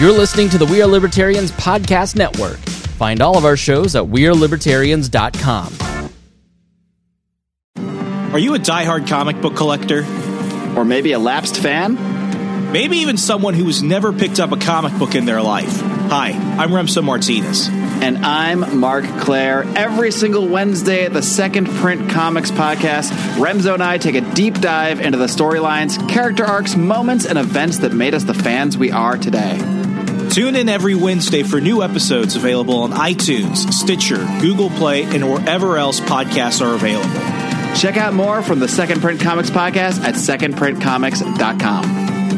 You're listening to the We Are Libertarians Podcast Network. Find all of our shows at wearelibertarians.com. Are you a diehard comic book collector? Or maybe a lapsed fan? Maybe even someone who has never picked up a comic book in their life. Hi, I'm Remso Martinez. And I'm Mark Claire. Every single Wednesday at the Second Print Comics Podcast, Remso and I take a deep dive into the storylines, character arcs, moments, and events that made us the fans we are today. Tune in every Wednesday for new episodes available on iTunes, Stitcher, Google Play, and wherever else podcasts are available. Check out more from the Second Print Comics Podcast at secondprintcomics.com.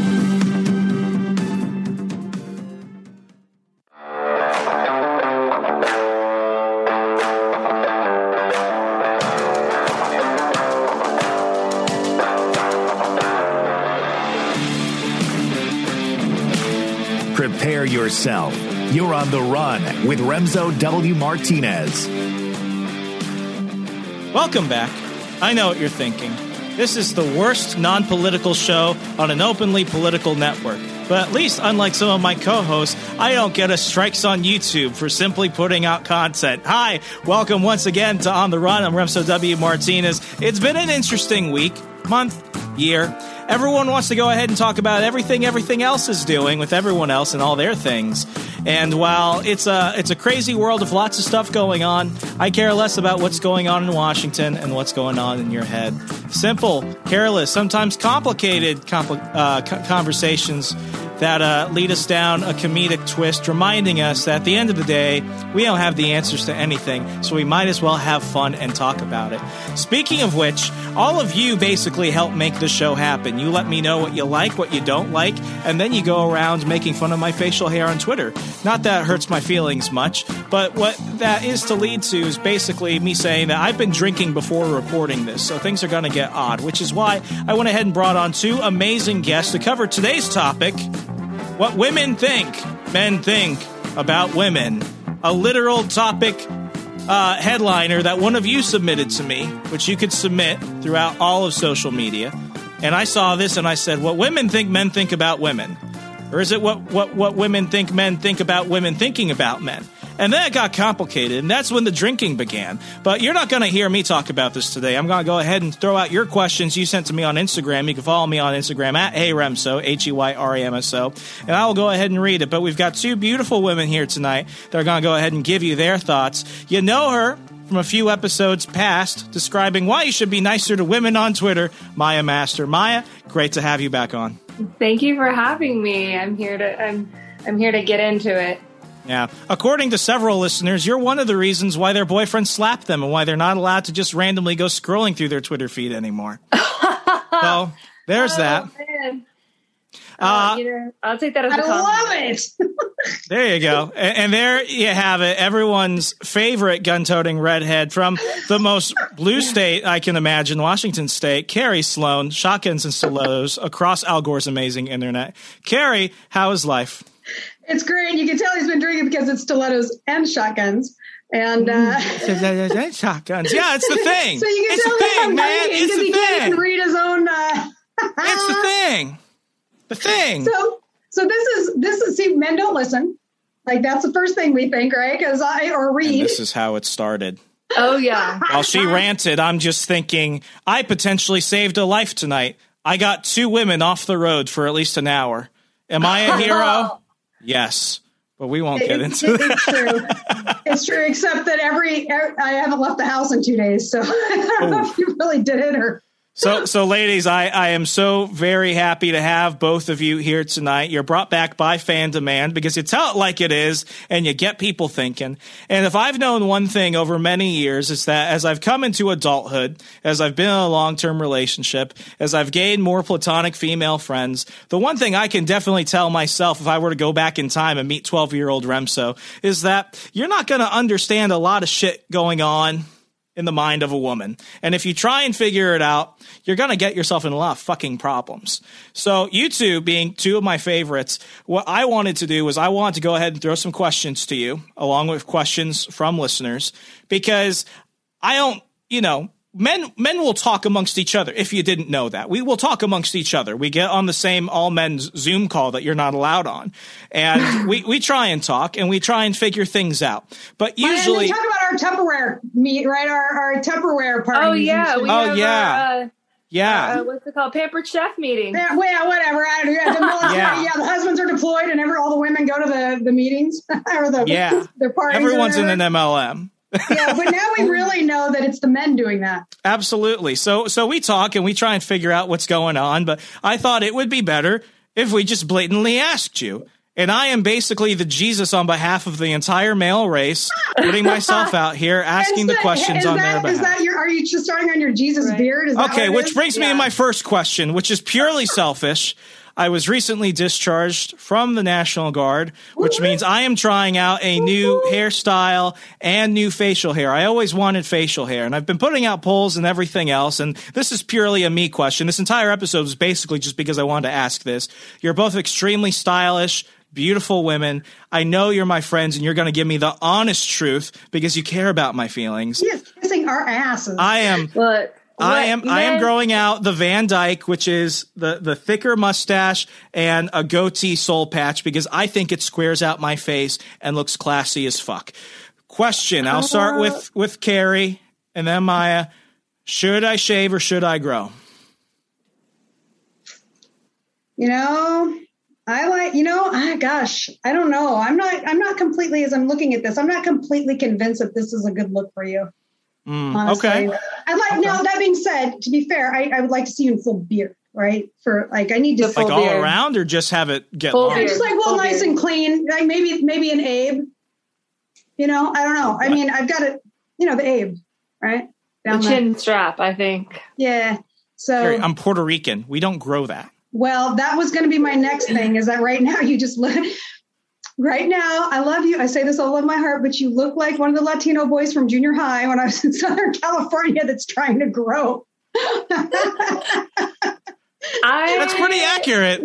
Prepare yourself. You're on the run with Remso W. Martinez. Welcome back. I know what you're thinking. This is the worst non-political show on an openly political network. But at least, unlike some of my co-hosts, I don't get a strikes on YouTube for simply putting out content. Hi, welcome once again to On the Run. I'm Remso W. Martinez. It's been an interesting week, month, year. Everyone wants to go ahead and talk about everything else is doing with everyone else and all their things. And while it's a crazy world of lots of stuff going on, I care less about what's going on in Washington and what's going on in your head. Simple, careless, sometimes complicated conversations that lead us down a comedic twist, reminding us that at the end of the day, we don't have the answers to anything, so we might as well have fun and talk about it. Speaking of which, all of you basically help make the show happen. You let me know what you like, what you don't like, and then you go around making fun of my facial hair on Twitter. Not that it hurts my feelings much, but what that is to lead to is basically me saying that I've been drinking before recording this, so things are going to get odd, which is why I went ahead and brought on two amazing guests to cover today's topic: what women think men think about women. A literal topic headliner that one of you submitted to me, which you could submit throughout all of social media. And I saw this and I said, what women think men think about women? Or is it what women think men think about women thinking about men? And then it got complicated, and that's when the drinking began. But you're not going to hear me talk about this today. I'm going to go ahead and throw out your questions you sent to me on Instagram. You can follow me on Instagram at HeyRemso, HeyRamso, and I will go ahead and read it. But we've got two beautiful women here tonight that are going to go ahead and give you their thoughts. You know her from a few episodes past, describing why you should be nicer to women on Twitter, Maya Master. Maya, great to have you back on. Thank you for having me. I'm here to get into it. Yeah. According to several listeners, you're one of the reasons why their boyfriend slapped them and why they're not allowed to just randomly go scrolling through their Twitter feed anymore. So there's that. Man. I'll take that as a compliment. I love it. There you go. And there you have it. Everyone's favorite gun-toting redhead from the most blue state I can imagine, Washington State, Carrie Sloan, shotguns and stilettos across Al Gore's amazing internet. Carrie, how is life? It's great. You can tell he's been drinking because it's stilettos and shotguns. And shotguns. Yeah, it's the thing. So you can it's tell the thing, man. It's It's the he can't thing. even read his own. It's the thing. The thing. So this is. See, men don't listen. Like that's the first thing we think, right? Because read. And this is how it started. Oh yeah. While she ranted, I'm just thinking, I potentially saved a life tonight. I got two women off the road for at least an hour. Am I a hero? Yes, but we won't get into that. It's true. It's true, except that I haven't left the house in 2 days, so I don't know if you really did it or. So ladies, I am so very happy to have both of you here tonight. You're brought back by fan demand because you tell it like it is and you get people thinking. And if I've known one thing over many years, it's that as I've come into adulthood, as I've been in a long-term relationship, as I've gained more platonic female friends, the one thing I can definitely tell myself if I were to go back in time and meet 12-year-old Remso is that you're not going to understand a lot of shit going on in the mind of a woman. And if you try and figure it out, you're going to get yourself in a lot of fucking problems. So you two being two of my favorites, what I wanted to do was I wanted to go ahead and throw some questions to you, along with questions from listeners, because I don't, men will talk amongst each other. If you didn't know that, we will talk amongst each other. We get on the same all men's Zoom call that you're not allowed on. And we try and talk and we try and figure things out. But usually we talk about our Tupperware meet, right? Our Tupperware parties. Oh yeah. What's it called? Pampered Chef meeting. Yeah, well, whatever. The military, the husbands are deployed and all the women go to the meetings or the parties. Everyone's in an MLM. Yeah, but now we really know that it's the men doing that. Absolutely. So we talk and we try and figure out what's going on. But I thought it would be better if we just blatantly asked you. And I am basically the Jesus on behalf of the entire male race, putting myself out here, asking the questions on their behalf. Are you just starting on your Jesus beard? Is that okay, which brings me to my first question, which is purely selfish. I was recently discharged from the National Guard, which means I am trying out a new hairstyle and new facial hair. I always wanted facial hair, and I've been putting out polls and everything else, and this is purely a me question. This entire episode is basically just because I wanted to ask this. You're both extremely stylish, beautiful women. I know you're my friends, and you're going to give me the honest truth because you care about my feelings. He is kissing our asses. I am growing out the Van Dyke, which is the thicker mustache and a goatee soul patch because I think it squares out my face and looks classy as fuck. Question. I'll start with Carrie and then Maya. Should I shave or should I grow? Gosh, I don't know. I'm not completely, as I'm looking at this, I'm not completely convinced that this is a good look for you. Honestly. Okay. Now that being said, to be fair, I would like to see you in full beard, right? I need to like all around or just have it get long? Just nice and clean. Like maybe an Abe. I don't know. I mean, I've got it, the Abe, right? The chin strap, I think. Yeah. So Carrie, I'm Puerto Rican. We don't grow that. Well, that was going to be my next thing is that right now you just right now, I love you. I say this all of my heart, but you look like one of the Latino boys from junior high when I was in Southern California that's trying to grow. That's pretty accurate.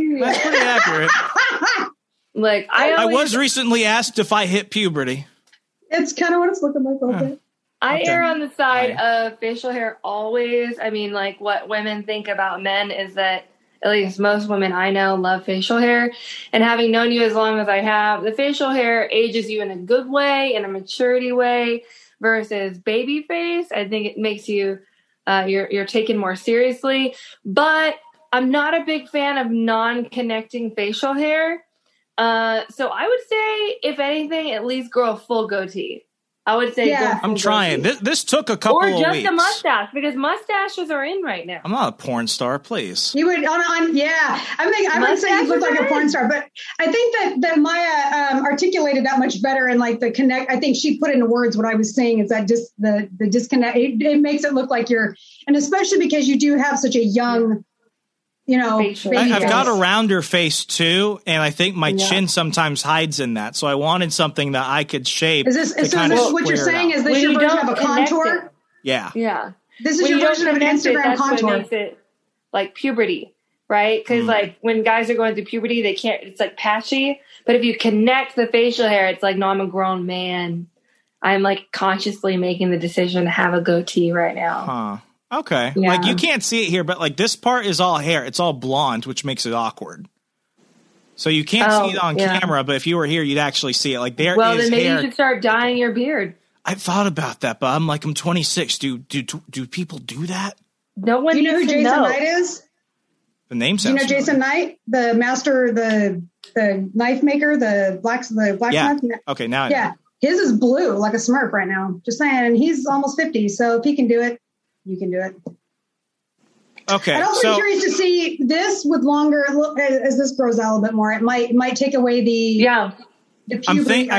Like I was recently asked if I hit puberty. It's kind of what it's looking like a little bit. I err on the side of facial hair always. I mean, like what women think about men is that at least most women I know love facial hair. And having known you as long as I have, the facial hair ages you in a good way, in a maturity way, versus baby face. I think it makes you, you're taken more seriously. But I'm not a big fan of non-connecting facial hair. So I would say, if anything, at least grow a full goatee. I would say, I'm trying. This took a couple of weeks. Or just a mustache, because mustaches are in right now. I'm not a porn star, please. You would, I would say you look like a porn star, but I think that Maya articulated that much better and like the connect. I think she put into words what I was saying is that just the disconnect. It makes it look like and especially because you do have such a young. I've got a rounder face too, and I think my chin sometimes hides in that. So I wanted something that I could shape. Is this what you're saying? Is this your version of a contour? Yeah. Yeah. This is your version of an Instagram contour. That's what makes it like puberty, right? Because like when guys are going through puberty, they can't. It's like patchy. But if you connect the facial hair, it's like, no, I'm a grown man. I'm like consciously making the decision to have a goatee right now. Huh. Okay. Yeah. Like you can't see it here, but like this part is all hair. It's all blonde, which makes it awkward. So you can't see it on camera, but if you were here, you'd actually see it. Like there is hair. Well, then maybe you should start dyeing your beard. I thought about that, but I'm 26. Do people do that? No one. Do you know who Jason Knight is? The name sounds. Do you know Jason Knight, the master, the knife maker, the blacksmith? Yeah. Okay. Now. I know. His is blue like a Smurf right now. Just saying, and he's almost 50, so if he can do it. You can do it. Okay. I'm also curious to see this with longer, as this grows out a little bit more. It might take away the puberty.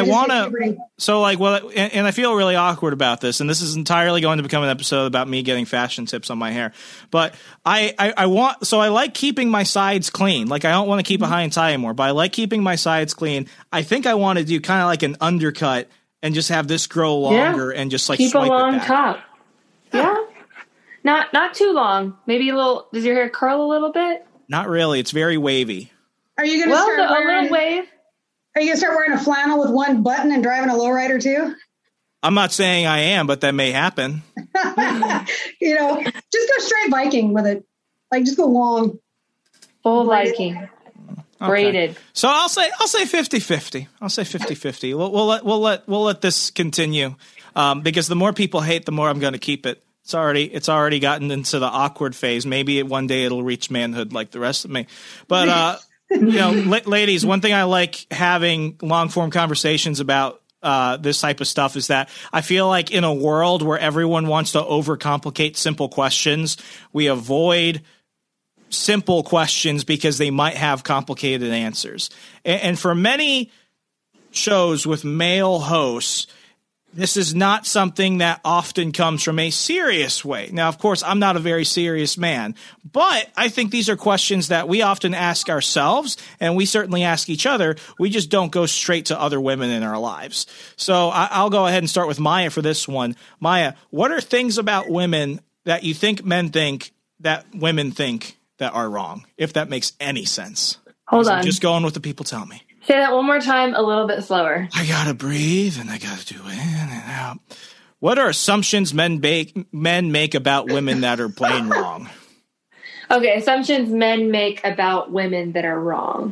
And I feel really awkward about this, and this is entirely going to become an episode about me getting fashion tips on my hair. But I like keeping my sides clean. Like I don't want to keep a high and tie anymore, but I like keeping my sides clean. I think I want to do kind of like an undercut and just have this grow longer and just like keep swipe a long it back. top. Yeah. Not too long. Maybe a little. Does your hair curl a little bit? Not really. It's very wavy. Are you going to start wearing a little wave? Are you going to start wearing a flannel with one button and driving a lowrider too? I'm not saying I am, but that may happen. Well, You know, just go straight Viking with it. Like, just go long. Full Viking. Okay. Braided. So I'll say 50-50. I'll say 50-50. We'll let this continue. Because the more people hate, the more I'm going to keep it. It's already gotten into the awkward phase. Maybe one day it'll reach manhood like the rest of me. But you know, ladies, one thing I like having long form conversations about this type of stuff is that I feel like in a world where everyone wants to overcomplicate simple questions, we avoid simple questions because they might have complicated answers. And for many shows with male hosts, this is not something that often comes from a serious way. Now, of course, I'm not a very serious man, but I think these are questions that we often ask ourselves, and we certainly ask each other. We just don't go straight to other women in our lives. So I'll go ahead and start with Maya for this one. Maya, what are things about women that you think men think that women think that are wrong, if that makes any sense? Hold on. I'm just going with the people tell me. Say that one more time, a little bit slower. I gotta breathe and I gotta do in and out. What are assumptions men make about women that are plain wrong? Okay, assumptions men make about women that are wrong.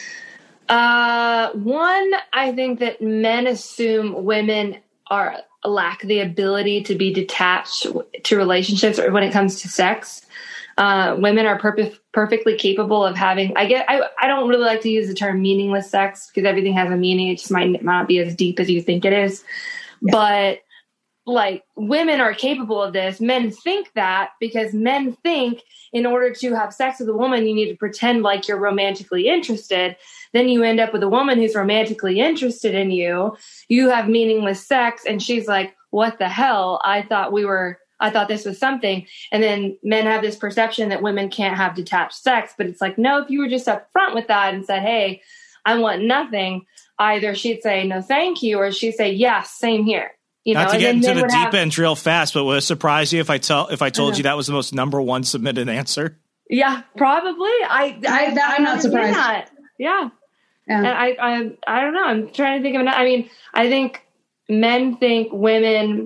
One, I think that men assume women lack the ability to be detached to relationships or when it comes to sex. Women are perfectly capable of having, I don't really like to use the term meaningless sex because everything has a meaning. It just might not be as deep as you think it is. Yeah. But like women are capable of this. Men think that because men think in order to have sex with a woman, you need to pretend like you're romantically interested. Then you end up with a woman who's romantically interested in you. You have meaningless sex. And she's like, what the hell? I thought this was something. And then men have this perception that women can't have detached sex. But it's like, no, if you were just upfront with that and said, hey, I want nothing, either she'd say, no, thank you, or she'd say, yes, same here. You know, not to get into the deep end real fast, but would it surprise you if I told you that was the most number one submitted answer? Yeah, probably. I'm not surprised. Not. Yeah. And I don't know. I'm trying to think of I mean, I think men think women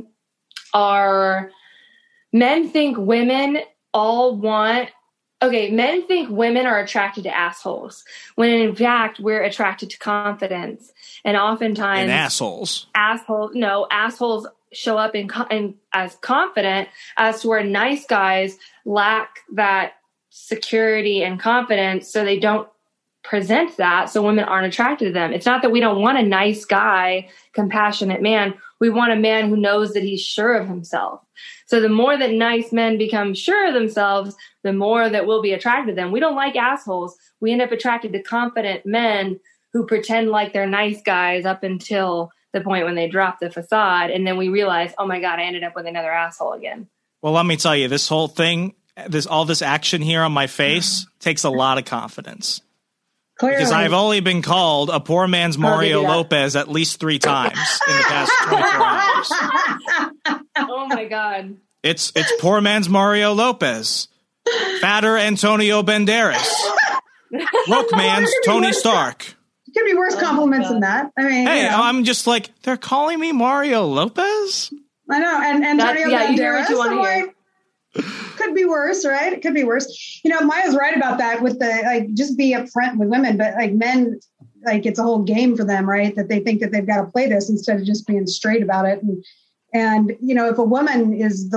think women are attracted to assholes, when in fact we're attracted to confidence. And oftentimes assholes show up in as confident, as to where nice guys lack that security and confidence, so they don't present that, so women aren't attracted to them. It's not that we don't want a nice guy, compassionate man. We want a man who knows that he's sure of himself. So the more that nice men become sure of themselves, the more that we'll be attracted to them. We don't like assholes. We end up attracted to confident men who pretend like they're nice guys up until the point when they drop the facade. And then we realize, oh my God, I ended up with another asshole again. Well, let me tell you, this whole thing, all this action here on my face takes a lot of confidence. Clearly. Because I've only been called a poor man's Mario Lopez at least 3 times in the past 24 hours. Oh my God. It's poor man's Mario Lopez. Fatter Antonio Banderas. Broke man's Tony Stark. Could be worse compliments than that. I mean, hey, I'm just like, they're calling me Mario Lopez? I know. And Antonio Banderas. Could be worse, right? It could be worse. You know, Maya's right about that with the, like, just be upfront with women, but like men, like it's a whole game for them, right? That they think that they've got to play this instead of just being straight about it. And you know, if a woman is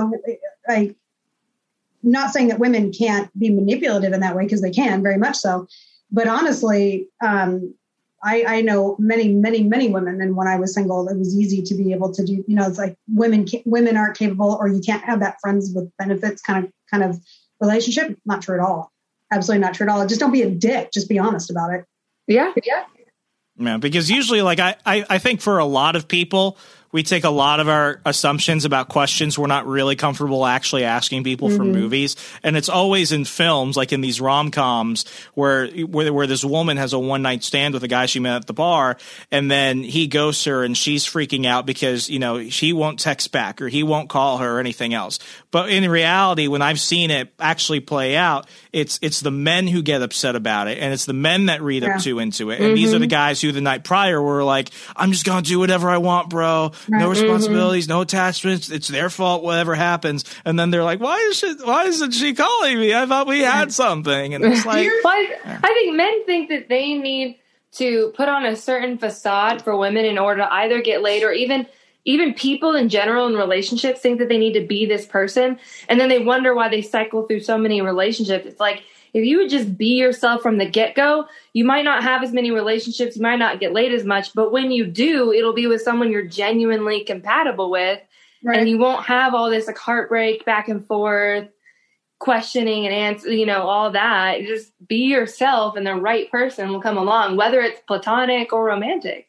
not saying that women can't be manipulative in that way, because they can, very much so. But honestly, I know many women, and when I was single, it was easy to be able to do, you know, it's like women aren't capable, or you can't have that friends with benefits kind of relationship. Not true at all. Absolutely not true at all. Just don't be a dick. Just be honest about it. Yeah. Yeah, because usually, like, I think for a lot of people, we take a lot of our assumptions about questions we're not really comfortable actually asking people for movies. And it's always in films, like in these rom-coms where this woman has a one-night stand with a guy she met at the bar, and then he ghosts her and she's freaking out because, you know, he won't text back or he won't call her or anything else. But in reality, when I've seen it actually play out, it's the men who get upset about it, and it's the men that read up too into it. And these are the guys who the night prior were like, I'm just going to do whatever I want, bro. no responsibilities, no attachments. It's their fault, whatever happens. And then they're like, why isn't she calling me? I thought we had something. And it's like, I think men think that they need to put on a certain facade for women in order to either get laid, or even people in general in relationships think that they need to be this person. And then they wonder why they cycle through so many relationships. It's like, if you would just be yourself from the get-go, you might not have as many relationships, you might not get laid as much, but when you do, it'll be with someone you're genuinely compatible with, and you won't have all this like heartbreak back and forth, questioning and answer, all that. Just be yourself and the right person will come along, whether it's platonic or romantic.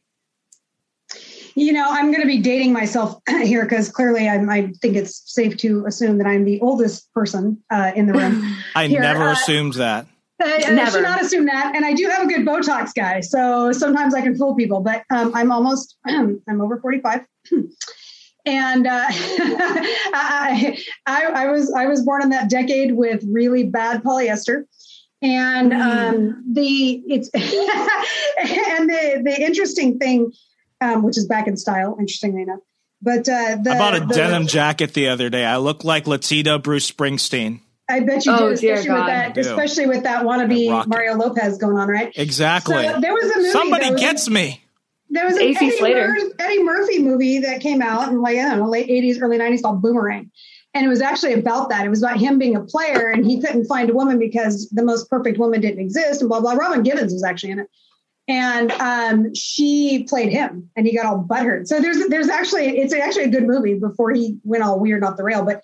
I'm going to be dating myself here because clearly I think it's safe to assume that I'm the oldest person in the room. I never assumed that. I should not assume that. And I do have a good Botox guy, so sometimes I can fool people, but I'm over 45. And I was born in that decade with really bad polyester. And the interesting thing, which is back in style, interestingly enough. But I bought a denim jacket the other day. I look like Latino Bruce Springsteen. I bet you do, especially with that wannabe Mario Lopez going on, right? Exactly. So there was a movie. Somebody gets me. There was an Eddie Murphy movie that came out in late 80s, early 90s called Boomerang. And it was actually about that. It was about him being a player and he couldn't find a woman because the most perfect woman didn't exist and blah, blah. Robin Givens was actually in it. And she played him and he got all butthurt. So it's actually a good movie before he went all weird off the rail. But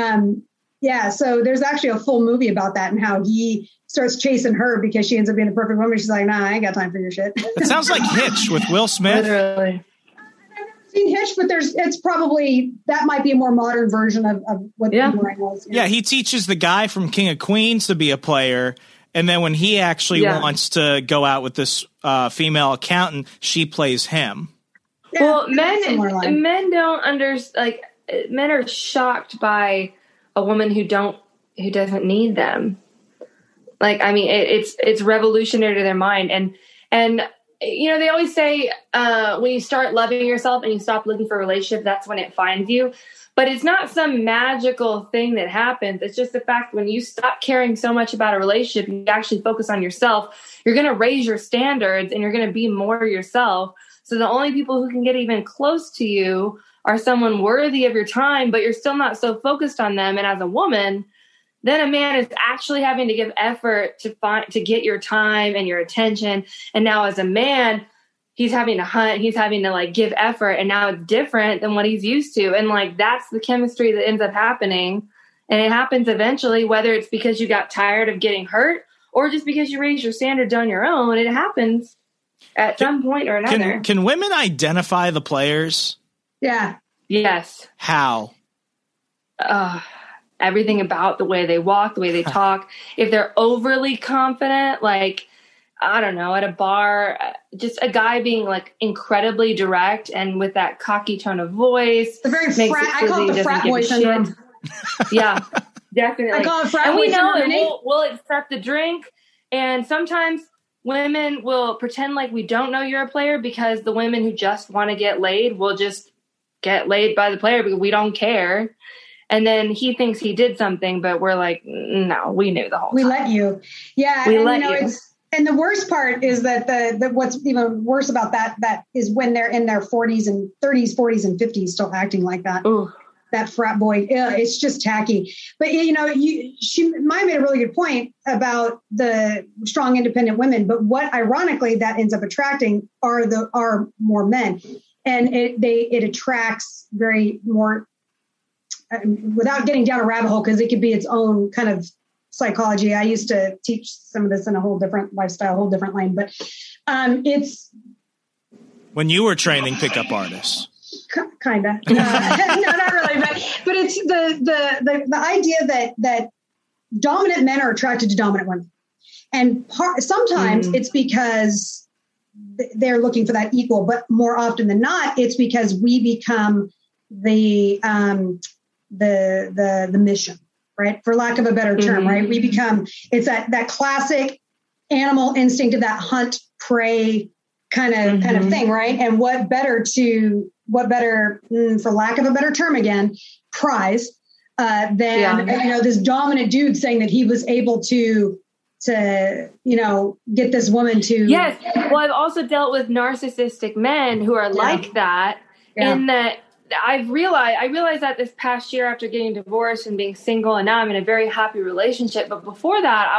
so there's actually a full movie about that and how he starts chasing her because she ends up being the perfect woman. She's like, nah, I ain't got time for your shit. It sounds like Hitch with Will Smith. Literally. I've never seen Hitch, but it's probably, that might be a more modern version of what the Boomerang was. Yeah, he teaches the guy from King of Queens to be a player. And then when he actually wants to go out with this female accountant, she plays him. Yeah, well, men don't understand. Like, men are shocked by a woman who doesn't need them. Like, I mean, it's revolutionary to their mind. And they always say when you start loving yourself and you stop looking for a relationship, that's when it finds you. But it's not some magical thing that happens. It's just the fact when you stop caring so much about a relationship, you actually focus on yourself, you're going to raise your standards and you're going to be more yourself. So the only people who can get even close to you are someone worthy of your time, but you're still not so focused on them. And as a woman, then a man is actually having to give effort to get your time and your attention. And now as a man, he's having to hunt, he's having to give effort. And now it's different than what he's used to. And that's the chemistry that ends up happening. And it happens eventually, whether it's because you got tired of getting hurt or just because you raised your standards on your own. It happens at some point or another. Can women identify the players? Yeah. Yes. How? Everything about the way they walk, the way they talk. If they're overly confident, I don't know, at a bar, just a guy being incredibly direct and with that cocky tone of voice. The very I call it the frat boy syndrome. Yeah, definitely. I call it frat boy syndrome. And we know we'll accept the drink. And sometimes women will pretend like we don't know you're a player because the women who just want to get laid will just get laid by the player because we don't care. And then he thinks he did something, but we're like, no, we knew the whole time. We let you. Yeah. We let you. And the worst part is that the what's even worse about that is when they're in their 40s and 30s, 40s and 50s still acting like that. Ooh. That frat boy. It's just tacky. But, Maya made a really good point about the strong, independent women. But what ironically that ends up attracting are more men. And it attracts very more without getting down a rabbit hole, because it could be its own kind of psychology. I used to teach some of this in a whole different lifestyle, whole different lane, but it's when you were training pickup artists, kind of, no, not really, but it's the idea that dominant men are attracted to dominant women, and sometimes it's because they're looking for that equal, but more often than not, it's because we become the mission. Right. For lack of a better term, right. We become, it's that classic animal instinct of that hunt, prey kind of thing. Right. And what better to what better, for lack of a better term again, prize than this dominant dude saying that he was able to get this woman to. Yes. Well, I've also dealt with narcissistic men who are like that, in that I realized that this past year after getting divorced and being single, and now I'm in a very happy relationship. But before that,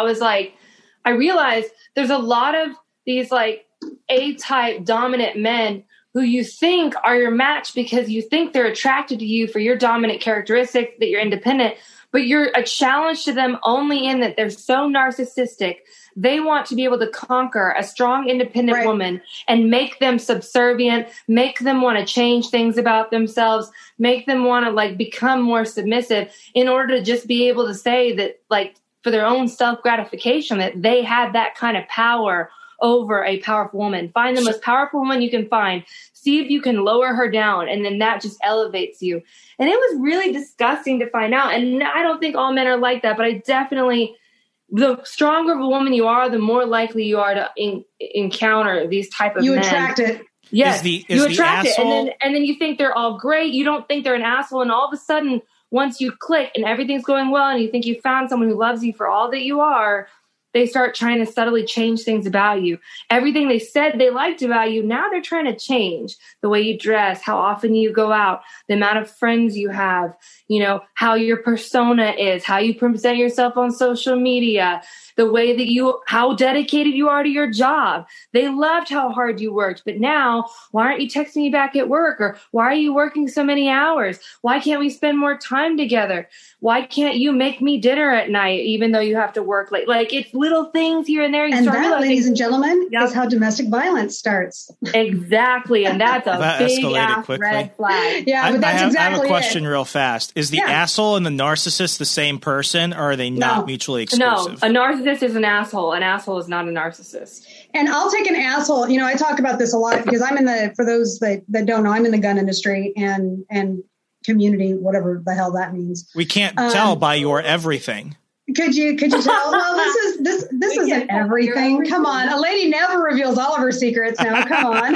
I realized there's a lot of these like A-type dominant men who you think are your match because you think they're attracted to you for your dominant characteristics, that you're independent, but you're a challenge to them only in that they're so narcissistic. They want to be able to conquer a strong, independent woman and make them subservient, make them want to change things about themselves, make them want to like become more submissive in order to just be able to say that, like, for their own self-gratification, that they had that kind of power over a powerful woman. Find the most powerful woman you can find. See if you can lower her down, and then that just elevates you. And it was really disgusting to find out. And I don't think all men are like that, but I definitely, the stronger of a woman you are, the more likely you are to encounter these type of men. You attract it. Yes, you attract it. And then you think they're all great. You don't think they're an asshole. And all of a sudden, once you click and everything's going well and you think you found someone who loves you for all that you are, they start trying to subtly change things about you. Everything they said they liked about you, now they're trying to change the way you dress, how often you go out, the amount of friends you have, how your persona is, how you present yourself on social media, the way that how dedicated you are to your job. They loved how hard you worked, but now, why aren't you texting me back at work? Or why are you working so many hours? Why can't we spend more time together? Why can't you make me dinner at night, even though you have to work late? Like, it's little things here and there. And that, ladies and gentlemen, is how domestic violence starts. Exactly. And that's a big ass red flag. Yeah, but that's exactly it. I have a question real fast. Is the asshole and the narcissist the same person, or are they not mutually exclusive? No, a narcissist is an asshole. An asshole is not a narcissist. And I'll take an asshole. I talk about this a lot because I'm for those that don't know, I'm in the gun industry and community, whatever the hell that means. We can't tell by your everything. Could you tell? Well, this isn't everything. Come on. A lady never reveals all of her secrets now. Come on.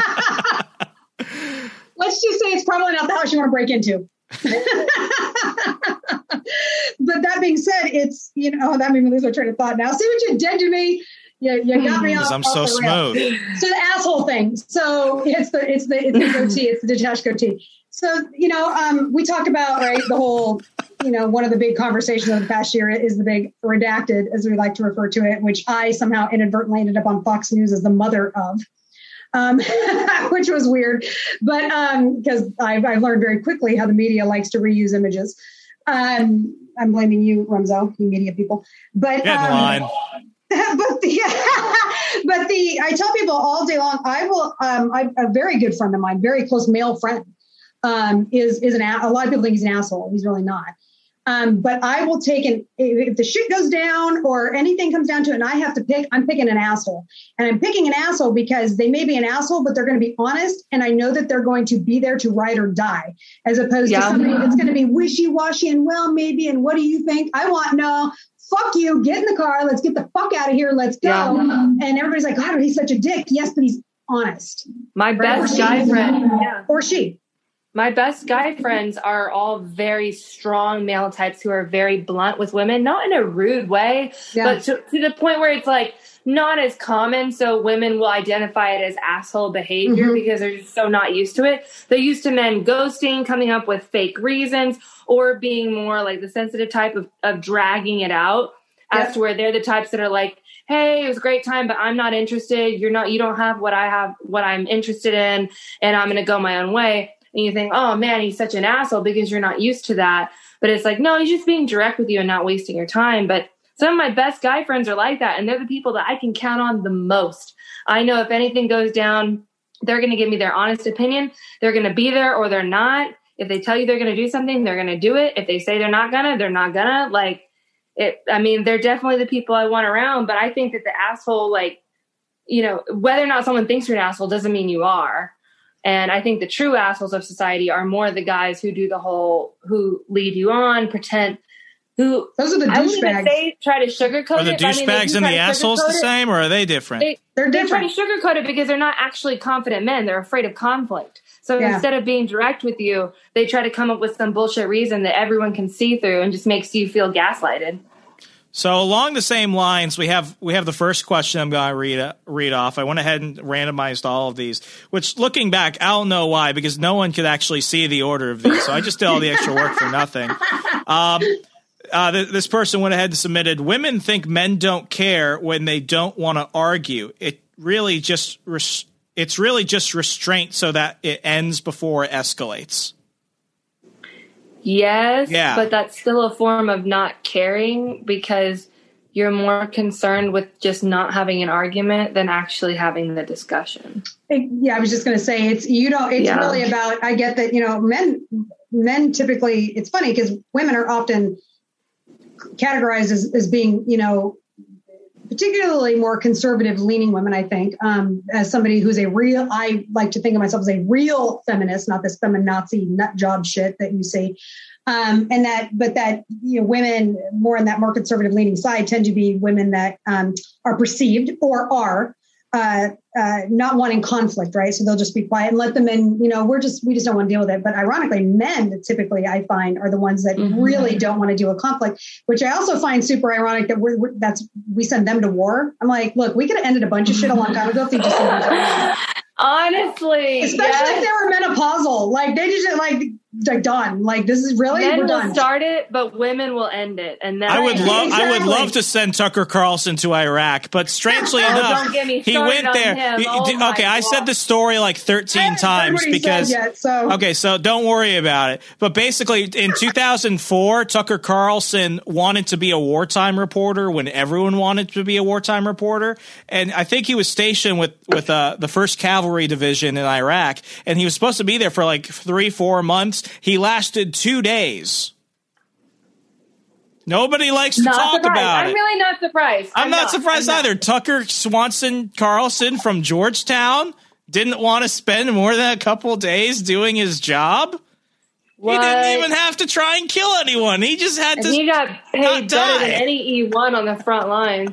Let's just say it's probably not the house you want to break into. But that being said, it's, that made me lose my train of thought now. See what you did to me? You got me off. I'm so smooth. So the asshole thing. So it's the goatee. It's the detached goatee. So, we talk about, the whole, one of the big conversations of the past year is the big redacted, as we like to refer to it, which I somehow inadvertently ended up on Fox News as the mother of, which was weird. But because I've learned very quickly how the media likes to reuse images. I'm blaming you, Remzo, you media people. But get in line. But I tell people all day long, a very good friend of mine, very close male friend, is a lot of people think he's an asshole. He's really not. But I will take if the shit goes down or anything comes down to it and I have to pick, I'm picking an asshole. And I'm picking an asshole because they may be an asshole, but they're going to be honest. And I know that they're going to be there to ride or die, as opposed to somebody that's going to be wishy-washy and maybe, and what do you think? I want, no, fuck you, get in the car, let's get the fuck out of here, let's go. Yeah. And everybody's like, God, he's such a dick. Yes, but he's honest. My best guy friend. Or she. My best guy friends are all very strong male types who are very blunt with women, not in a rude way, but to the point where it's like not as common. So women will identify it as asshole behavior because they're just so not used to it. They're used to men ghosting, coming up with fake reasons, or being more like the sensitive type of dragging it out as to where they're the types that are like, hey, it was a great time, but I'm not interested. You don't have what I have, what I'm interested in, and I'm going to go my own way. And you think, oh man, he's such an asshole because you're not used to that. But it's like, no, he's just being direct with you and not wasting your time. But some of my best guy friends are like that. And they're the people that I can count on the most. I know if anything goes down, they're going to give me their honest opinion. They're going to be there or they're not. If they tell you they're going to do something, they're going to do it. If they say they're not going to, they're not going to. Like, they're definitely the people I want around. But I think that the asshole, whether or not someone thinks you're an asshole doesn't mean you are. And I think the true assholes of society are more the guys who do who lead you on, pretend, those are the douchebags. I wouldn't even say try to sugarcoat it. Are the douchebags and the assholes the same, or are they different? They're different. They're trying to sugarcoat it because they're not actually confident men. They're afraid of conflict. So instead of being direct with you, they try to come up with some bullshit reason that everyone can see through and just makes you feel gaslighted. So along the same lines, we have the first question I'm going to read off. I went ahead and randomized all of these, which looking back, I don't know why, because no one could actually see the order of these. So I just did all the extra work for nothing. This person went ahead and submitted, women think men don't care when they don't want to argue. It's really just restraint so that it ends before it escalates. Yes, but that's still a form of not caring because you're more concerned with just not having an argument than actually having the discussion. I was just going to say it's really about, I get that, men typically, it's funny because women are often categorized as being, particularly more conservative leaning women, I think, as somebody who's I like to think of myself as a real feminist, not this feminazi nut job shit that you see. Women more on that more conservative leaning side tend to be women that are perceived or are not wanting conflict, right? So they'll just be quiet and let the men, we just don't want to deal with it. But ironically, men typically I find are the ones that really don't want to deal with conflict, which I also find super ironic that we send them to war. I'm like, look, we could have ended a bunch of shit a long time ago if they just didn't. Honestly, especially if they were menopausal, like they just like done. Like this is really men we're will done. Start it, but women will end it. And I would love to send Tucker Carlson to Iraq, but strangely enough, he went there. I said the story like 13 times because so don't worry about it. But basically, in 2004, Tucker Carlson wanted to be a wartime reporter when everyone wanted to be a wartime reporter, and I think he was stationed with the 1st Cavalry Division in Iraq, and he was supposed to be there for like 3-4 months. He lasted 2 days. Nobody likes to talk about it. I'm really not surprised. I'm not surprised either. Tucker Swanson Carlson from Georgetown didn't want to spend more than a couple days doing his job. What? He didn't even have to try and kill anyone. He just had to. He got paid better than any E1 on the front lines.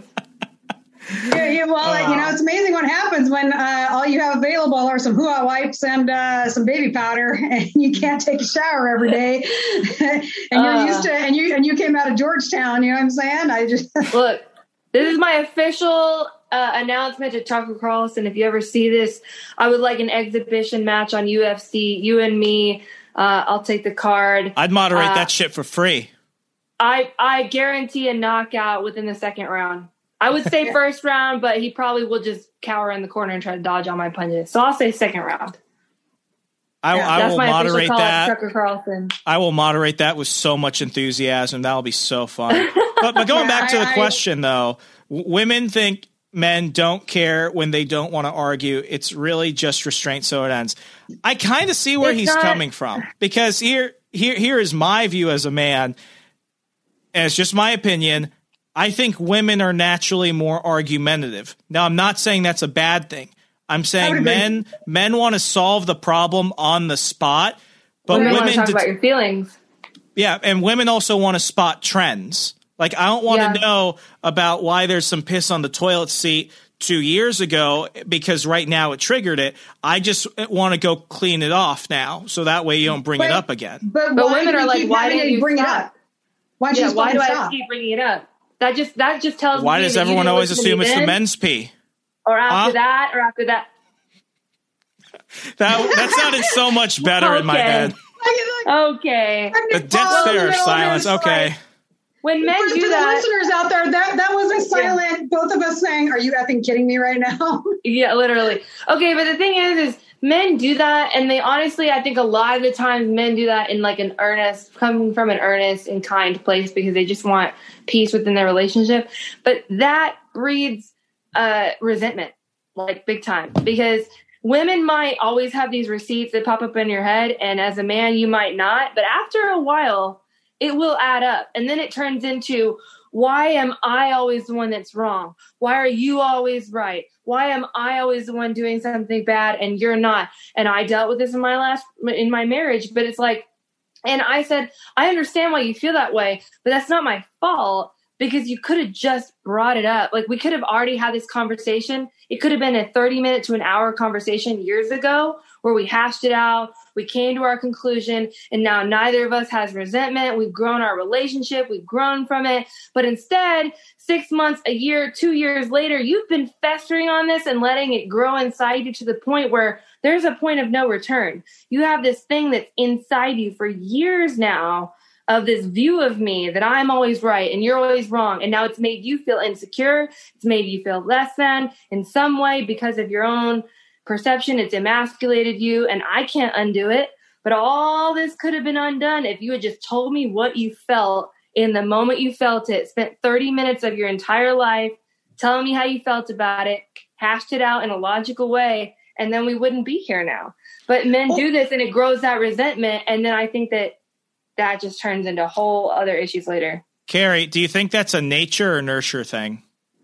It's amazing what happens when all you have available are some Hua wipes and some baby powder, and you can't take a shower every day. And you're used to, and you came out of Georgetown. You know what I'm saying? Look. This is my official announcement to Tucker Carlson. If you ever see this, I would like an exhibition match on UFC. You and me. I'll take the card. I'd moderate that shit for free. I guarantee a knockout within the 2nd round. I would say 1st round, but he probably will just cower in the corner and try to dodge all my punches. So I'll say 2nd round. I will moderate that. Tucker Carlson. I will moderate that with so much enthusiasm. That'll be so fun. But going back to the question, though, women think men don't care when they don't want to argue. It's really just restraint so it ends. I kind of see where he's coming from, because here is my view as a man, and it's just my opinion. I think women are naturally more argumentative. Now, I'm not saying that's a bad thing. I'm saying men want to solve the problem on the spot, but women want to talk about your feelings. Yeah, and women also want to spot trends. Like, I don't want to know about why there's some piss on the toilet seat 2 years ago because right now it triggered it. I just want to go clean it off now, so that way you don't bring it up again. But women are like, why do you bring it up? Why do I keep bringing it up? That just tells me. Why does everyone always assume it's the men's pee? Or after that. That sounded so much better in my head. Okay. The death stare of silence. Okay. When men do for that, the listeners out there, that was a silent. Both of us saying, "Are you effing kidding me right now?" Yeah, literally. Okay, but the thing is men do that, and they honestly, I think a lot of the time, men do that in like coming from an earnest and kind place because they just want peace within their relationship. But that breeds resentment, like big time, because women might always have these receipts that pop up in your head, and as a man, you might not. But after a while, it will add up. And then it turns into, why am I always the one that's wrong? Why are you always right? Why am I always the one doing something bad and you're not? And I dealt with this in my marriage, but it's like, and I said, I understand why you feel that way, but that's not my fault. because you could have just brought it up. Like, we could have already had this conversation. It could have been a 30-minute to an hour conversation years ago where we hashed it out. We came to our conclusion, and now neither of us has resentment. We've grown our relationship. We've grown from it. But instead, 6 months, a year, 2 years later, you've been festering on this and letting it grow inside you to the point where there's a point of no return. You have this thing that's inside you for years now of this view of me that I'm always right and you're always wrong. And now it's made you feel insecure. It's made you feel less than in some way because of your own perception. It's emasculated you, and I can't undo it. But all this could have been undone if you had just told me what you felt in the moment you felt it, spent 30 minutes of your entire life telling me how you felt about it, hashed it out in a logical way, and then we wouldn't be here now. But men do this, and it grows that resentment, and then I think that just turns into whole other issues later. Carrie, do you think that's a nature or nurture thing?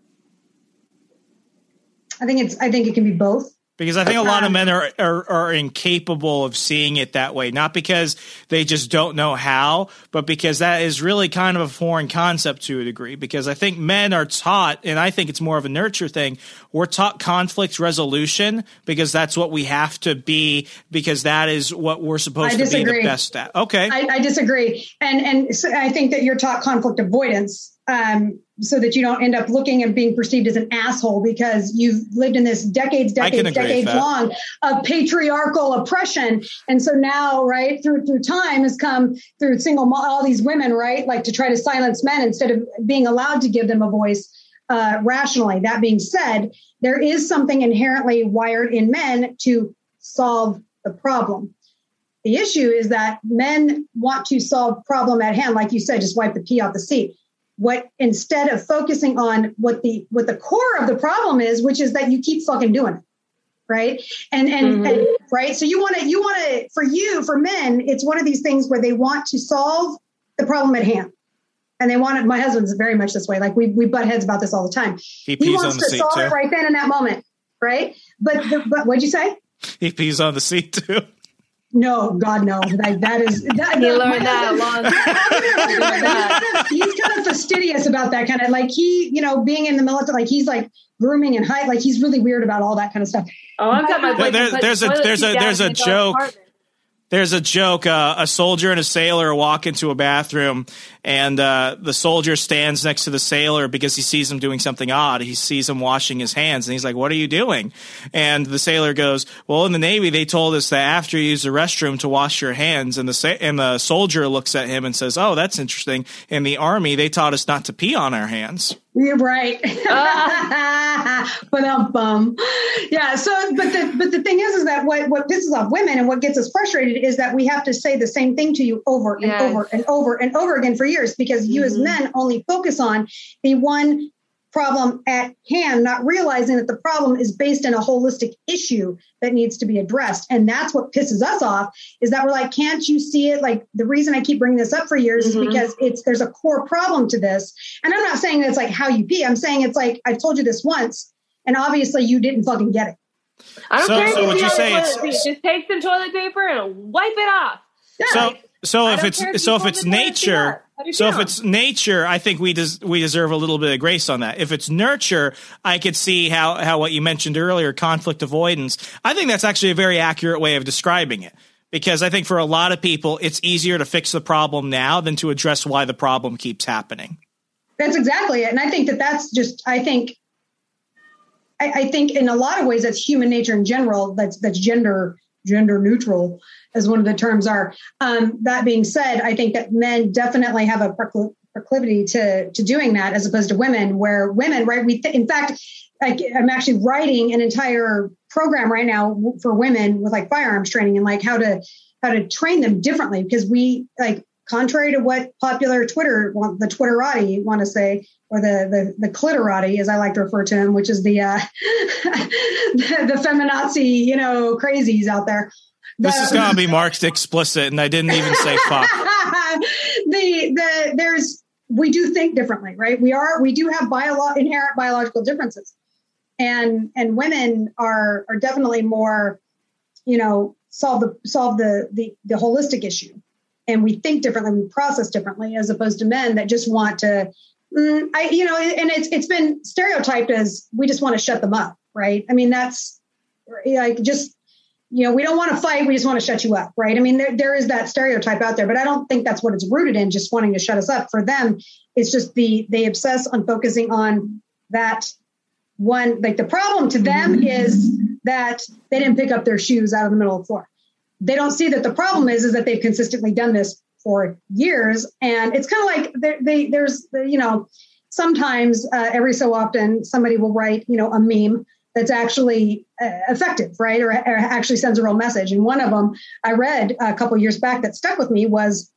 I think it can be both. Because I think a lot of men are incapable of seeing it that way, not because they just don't know how, but because that is really kind of a foreign concept to a degree. Because I think men are taught, and I think it's more of a nurture thing, we're taught conflict resolution because that's what we have to be, because that is what we're supposed to be the best at. Okay. I disagree. And so I think that you're taught conflict avoidance. So that you don't end up looking and being perceived as an asshole because you've lived in this decades long of patriarchal oppression. And so now, right, through time has come through all these women, right, like to try to silence men instead of being allowed to give them a voice rationally. That being said, there is something inherently wired in men to solve the problem. The issue is that men want to solve problem at hand. Like you said, just wipe the pee off the seat. What instead of focusing on what the core of the problem is, which is that you keep fucking doing it, right? And right. So you want to for men, it's one of these things where they want to solve the problem at hand, and they want it. My husband's very much this way. Like we butt heads about this all the time. He wants to solve it right then in that moment, right? But what'd you say? He pees on the seat too. No, God, no. That is. He learned that a long time. He's kind of fastidious about that kind of like being in the military, like he's like grooming and height, like he's really weird about all that kind of stuff. Oh, I've got my there's a joke. There's a joke. A soldier and a sailor walk into a bathroom, and the soldier stands next to the sailor because he sees him doing something odd. He sees him washing his hands, and he's like, "What are you doing?" And the sailor goes, "Well, in the Navy, they told us that after you use the restroom to wash your hands." And the soldier looks at him and says, "Oh, that's interesting. In the Army, they taught us not to pee on our hands." You're right. Bum. Yeah. So, but the thing is that what pisses off women and what gets us frustrated is that we have to say the same thing to you over and over and over and over again for years, because you as men only focus on the one problem at hand, not realizing that the problem is based in a holistic issue that needs to be addressed. And that's what pisses us off, is that we're like, can't you see it? Like, the reason I keep bringing this up for years is because there's a core problem to this. And I'm not saying that it's like how you pee. I'm saying it's like, I've told you this once, and obviously you didn't fucking get it. I don't care. So would you say just take some toilet paper and wipe it off. Yeah. So if it's nature, I think we deserve a little bit of grace on that. If it's nurture, I could see how what you mentioned earlier, conflict avoidance. I think that's actually a very accurate way of describing it, because I think for a lot of people, it's easier to fix the problem now than to address why the problem keeps happening. That's exactly it. And I think that's just, I think in a lot of ways that's human nature in general. That's gender neutral, as one of the terms are. That being said, I think that men definitely have a proclivity to doing that, as opposed to women, where women, right? In fact, I'm actually writing an entire program right now for women with like firearms training and like how to train them differently, because we, like, contrary to what popular the Twitterati want to say, or the clitorati, as I like to refer to them, which is the feminazi, crazies out there. This is going to be marked explicit, and I didn't even say fuck. We do think differently, right? We do have inherent biological differences, and women are definitely more, solve the holistic issue. And we think differently, we process differently, as opposed to men that just want to and it's been stereotyped as we just want to shut them up, right? I mean, that's like just, we don't want to fight. We just want to shut you up, right? I mean, there is that stereotype out there, but I don't think that's what it's rooted in, just wanting to shut us up. For them, it's just they obsess on focusing on that one. Like the problem to them is that they didn't pick up their shoes out of the middle of the floor. They don't see that the problem is that they've consistently done this for years. And it's kind of like there's sometimes every so often somebody will write, a meme that's actually effective, right? Or actually sends a real message. And one of them I read a couple years back that stuck with me was,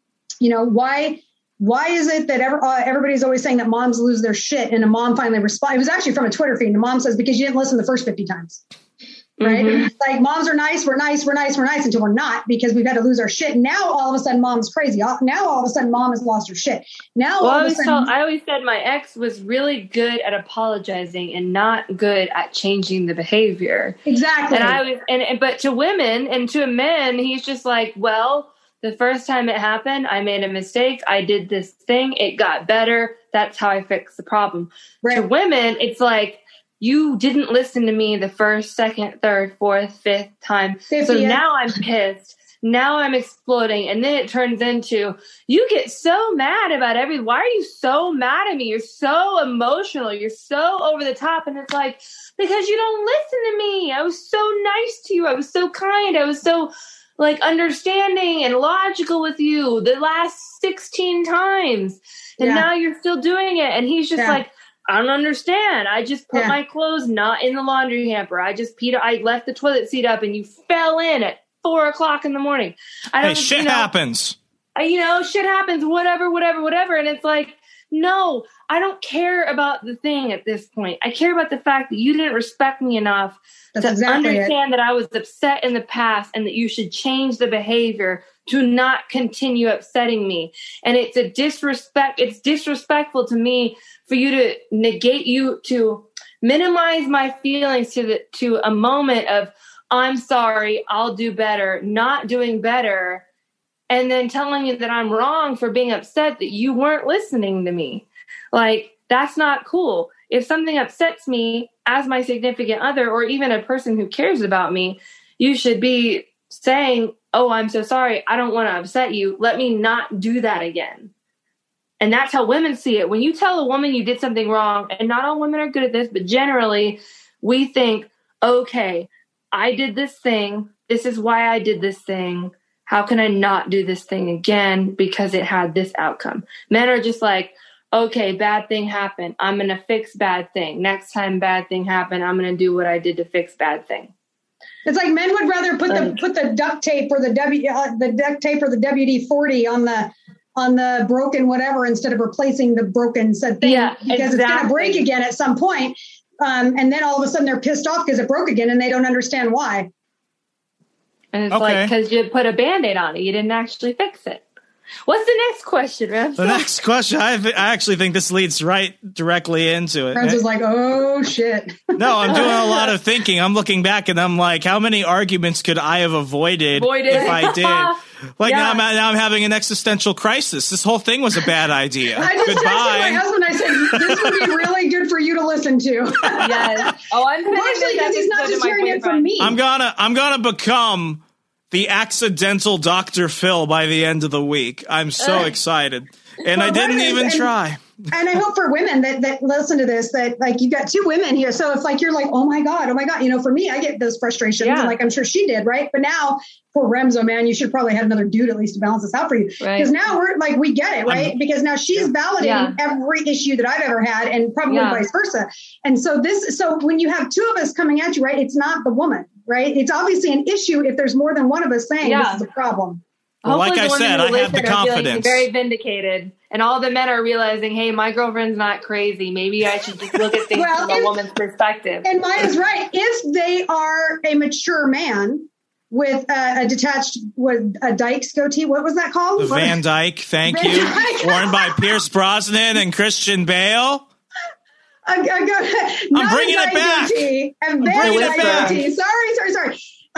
why is it that everybody's always saying that moms lose their shit? And a mom finally responds. It was actually from a Twitter feed. And the mom says, because you didn't listen the first 50 times. Right. Mm-hmm. Like moms are nice. We're nice until we're not, because we've had to lose our shit. Now, all of a sudden mom's crazy. Now, all of a sudden mom has lost her shit. Now, I always said my ex was really good at apologizing and not good at changing the behavior. Exactly. And but to women and to men, he's just like, well, the first time it happened, I made a mistake. I did this thing. It got better. That's how I fixed the problem. Right. To women, it's like, you didn't listen to me the first, second, third, fourth, fifth time. 50th. So now I'm pissed. Now I'm exploding. And then it turns into, you get so mad about everything. Why are you so mad at me? You're so emotional. You're so over the top. And it's like, because you don't listen to me. I was so nice to you. I was so kind. I was so understanding and logical with you the last 16 times. And now you're still doing it. And he's just like, I don't understand. I just put my clothes not in the laundry hamper. I left the toilet seat up and you fell in at 4:00 in the morning. Shit happens. Shit happens, whatever. And it's like, no, I don't care about the thing at this point. I care about the fact that you didn't respect me enough to understand that I was upset in the past and that you should change the behavior to not continue upsetting me. And it's disrespectful to me for you to minimize my feelings to a moment of, I'm sorry, I'll do better, not doing better, and then telling me that I'm wrong for being upset that you weren't listening to me. Like, that's not cool. If something upsets me as my significant other, or even a person who cares about me, you should be saying, oh, I'm so sorry. I don't want to upset you. Let me not do that again. And that's how women see it. When you tell a woman you did something wrong, and not all women are good at this, but generally we think, okay, I did this thing. This is why I did this thing. How can I not do this thing again? Because it had this outcome. Men are just like, okay, bad thing happened. I'm going to fix bad thing. Next time bad thing happened, I'm going to do what I did to fix bad thing. It's like men would rather put the duct tape or the duct tape or the WD-40 on the broken whatever instead of replacing the broken said thing, because it's going to break again at some point. And then all of a sudden they're pissed off because it broke again and they don't understand why. And it's like, because you put a Band-Aid on it. You didn't actually fix it. What's the next question, Rem? The next question, I actually think this leads right directly into it. Rem was like, oh, shit. No, I'm doing a lot of thinking. I'm looking back and I'm like, how many arguments could I have avoided if I did? Like, now I'm having an existential crisis. This whole thing was a bad idea. I just texted my husband. I said, this would be really good for you to listen to. Yes. Oh, I'm actually, because he's not just hearing it from me. I'm gonna become the accidental Dr. Phil by the end of the week. I'm so excited. And I didn't even try. And I hope for women that listen to this, that like you've got two women here. So if like, you're like, oh my God. For me, I get those frustrations and like, I'm sure she did. Right. But now for Remzo, man, you should probably have another dude at least to balance this out for you. Because now we're like, we get it. Right. Because now she's validating every issue that I've ever had and probably vice versa. And so when you have two of us coming at you, right, it's not the woman, right? It's obviously an issue if there's more than one of us saying this is a problem. Well, like I said, I have the confidence. Very vindicated. And all the men are realizing, hey, my girlfriend's not crazy. Maybe I should just look at things from a woman's perspective. And Maya's right. If they are a mature man with a detached, a Dykes goatee, what was that called? The Van Dyke, thank you. Worn by Pierce Brosnan and Christian Bale. I'm bringing it back. I'm bringing it back. Sorry.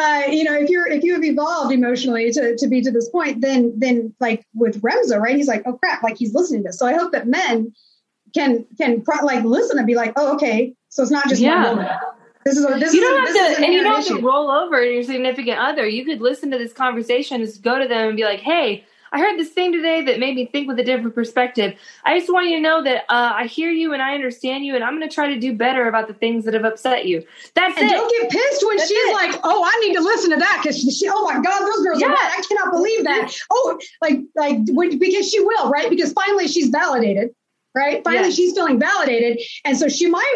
If you have evolved emotionally to be to this point, then like with Remzo, right? He's like, oh crap, like he's listening to this. So I hope that men like listen and be like, oh, okay, so it's not just one woman. You don't have to roll over your significant other. You could listen to this conversation, just go to them and be like, hey, I heard this thing today that made me think with a different perspective. I just want you to know that I hear you and I understand you, and I'm going to try to do better about the things that have upset you. That's it. And don't get pissed when she's like, oh, I need to listen to that because oh my God, those girls are bad. I cannot believe that. Oh, because she will, right? Because finally she's validated, right? Finally she's feeling validated. And so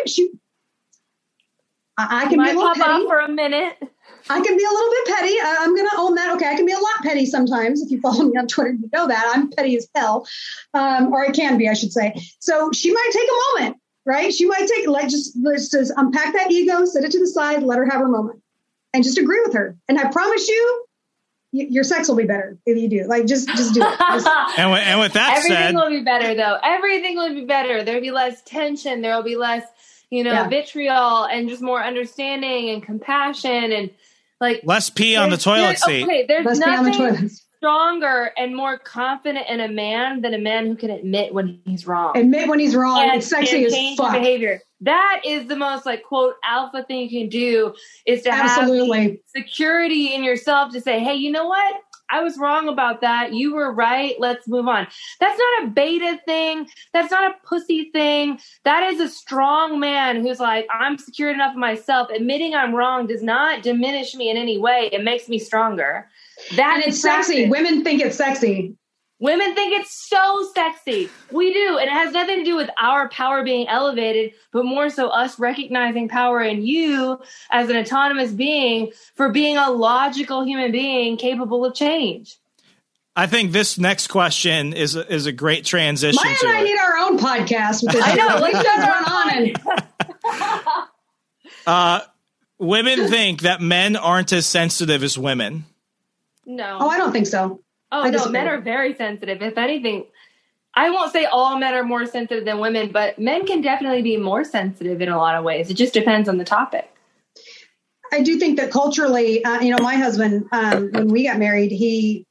I can be a little petty. Pop off for a minute. I can be a little bit petty. I'm going to own that. Okay, I can be a lot petty sometimes. If you follow me on Twitter, you know that. I'm petty as hell. Or I can be, I should say. So she might take a moment, right? She might take, let's just unpack that ego, set it to the side, let her have her moment. And just agree with her. And I promise you, your sex will be better if you do. Like, just do it. And with that said. Everything will be better, though. Everything will be better. There'll be less tension. There'll be less, vitriol and just more understanding and compassion and, like, less pee on the toilet seat. Okay, there's nothing stronger and more confident in a man than a man who can admit when he's wrong. Admit when he's wrong. It's sexy as fuck. Behavior. That is the most, like, quote, alpha thing you can do, is to have security in yourself to say, hey, you know what? I was wrong about that. You were right. Let's move on. That's not a beta thing. That's not a pussy thing. That is a strong man who's like, I'm secure enough in myself. Admitting I'm wrong does not diminish me in any way. It makes me stronger. And it's sexy. Women think it's sexy. Women think it's so sexy. We do. And it has nothing to do with our power being elevated, but more so us recognizing power in you as an autonomous being for being a logical human being capable of change. I think this next question is a great transition. Maya and I need our own podcast with this. I know. Let's run on. Women think that men aren't as sensitive as women. No. Oh, I don't think so. Oh, no, men are very sensitive. If anything, I won't say all men are more sensitive than women, but men can definitely be more sensitive in a lot of ways. It just depends on the topic. I do think that culturally, my husband, when we got married, he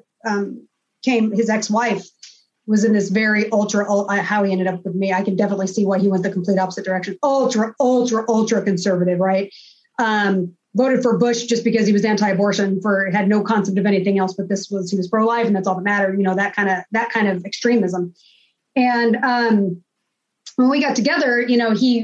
his ex-wife was in this very how he ended up with me. I can definitely see why he went the complete opposite direction. Ultra conservative, right? Voted for Bush just because he was anti-abortion, had no concept of anything else, but he was pro-life and that's all that mattered, that kind of extremism. And when we got together, he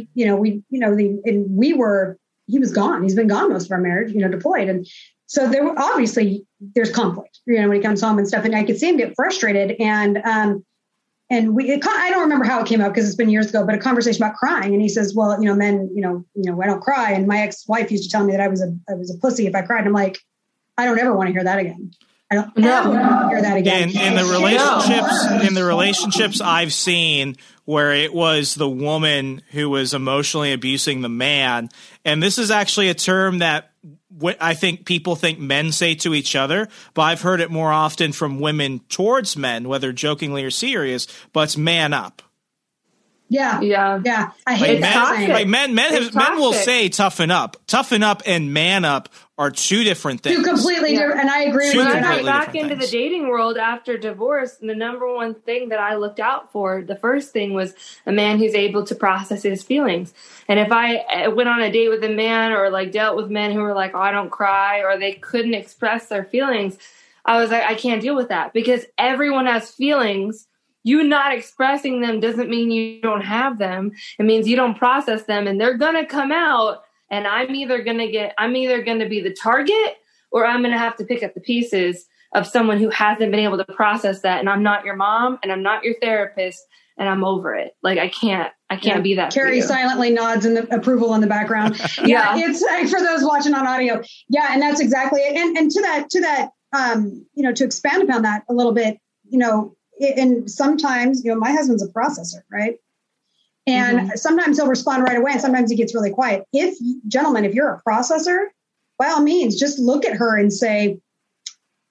was gone. He's been gone most of our marriage, deployed. And so there's conflict, when he comes home and stuff. And I could see him get frustrated. And I don't remember how it came up because it's been years ago, but a conversation about crying. And he says, well, men, I don't cry. And my ex-wife used to tell me that I was a pussy if I cried. And I'm like, I don't ever want to hear that again. I don't ever want to hear that again. In the relationships I've seen where it was the woman who was emotionally abusing the man. And this is actually a term that I think people think men say to each other, but I've heard it more often from women towards men, whether jokingly or serious, but it's man up. Yeah. I hate that. Men will say toughen up. Toughen up and man up are two different things. Two completely different. And I agree with you. When I got back into the dating world after divorce, the number one thing that I looked out for, the first thing was a man who's able to process his feelings. And if I went on a date with a man or like dealt with men who were like, oh, I don't cry, or they couldn't express their feelings, I was like, I can't deal with that because everyone has feelings. You not expressing them doesn't mean you don't have them. It means you don't process them, and they're going to come out, and I'm either going to be the target, or I'm going to have to pick up the pieces of someone who hasn't been able to process that. And I'm not your mom, and I'm not your therapist, and I'm over it. Like, I can't be that. Carrie silently nods in the approval in the background. Yeah. It's for those watching on audio. Yeah. And that's exactly it. And to that, to expand upon that a little bit, and sometimes, my husband's a processor, right? And sometimes he'll respond right away, and sometimes he gets really quiet. If you're a processor, by all means, just look at her and say,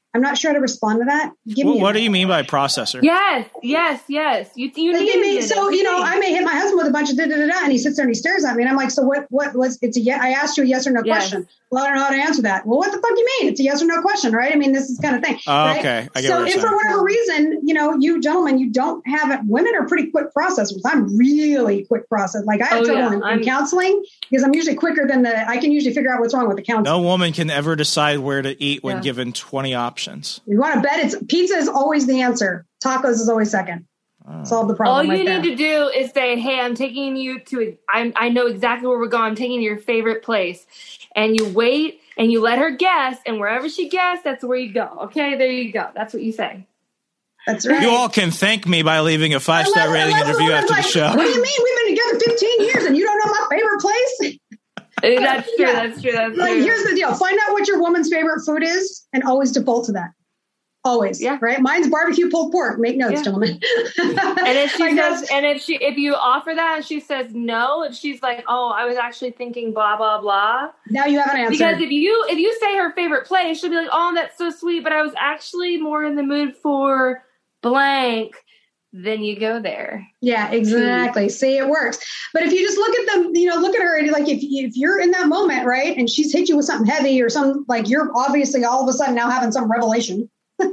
I'm not sure how to respond to that. Give me what do you mean by processor? Yes. You need so, I may hit my husband with a bunch of da-da-da-da, and he sits there and he stares at me, and I'm like, so what was, I asked you a yes or no question. Well, I don't know how to answer that. Well, what the fuck do you mean? It's a yes or no question, right? I mean, this is kind of thing. Right? Okay. I get so if for whatever reason, you gentlemen, you don't have it, women are pretty quick processors. I'm really quick process. Like I have trouble in counseling because I'm usually quicker than I can usually figure out what's wrong with the counselor. No woman can ever decide where to eat when given 20 options. You want to bet pizza is always the answer. Tacos is always second. Solve the problem. All you need to do is say, hey, I'm taking you to, I know exactly where we're going. I'm taking you to your favorite place. And you wait and you let her guess. And wherever she guessed, that's where you go. Okay, there you go. That's what you say. That's right. You all can thank me by leaving a 5-star rating and review after the show. What do you mean? We've been together 15 years and you don't know my favorite place? That's true. Like, here's the deal. Find out what your woman's favorite food is and always default to that. Always. Yeah. Right. Mine's barbecue pulled pork. Make notes, gentlemen. And if she says, if you offer that and she says no, if she's like, oh, I was actually thinking blah, blah, blah. Now you have an answer. Because if you say her favorite place, she'll be like, oh, that's so sweet, but I was actually more in the mood for blank. Then you go there. Yeah, exactly. See, it works. But if you just look at them, look at her, and like if you're in that moment, right, and she's hit you with something heavy or something, like you're obviously all of a sudden now having some revelation,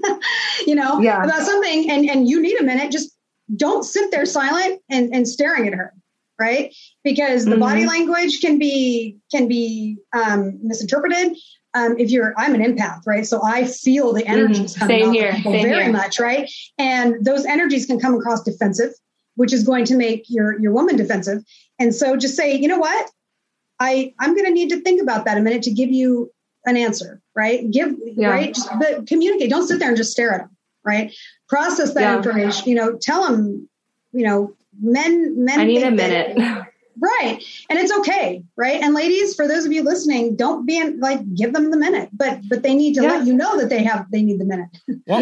about something, and you need a minute, just don't sit there silent and staring at her, right? Because the body language can be misinterpreted. I'm an empath, right? So I feel the energies coming off people very much, right? And those energies can come across defensive, which is going to make your woman defensive. And so just say, you know what? I'm going to need to think about that a minute to give you an answer, right? Right? Just communicate. Don't sit there and just stare at them, right? Process that information, tell them, men. I need a minute. Right. And it's okay. Right. And ladies, for those of you listening, don't be give them the minute, but they need to let you know that they need the minute.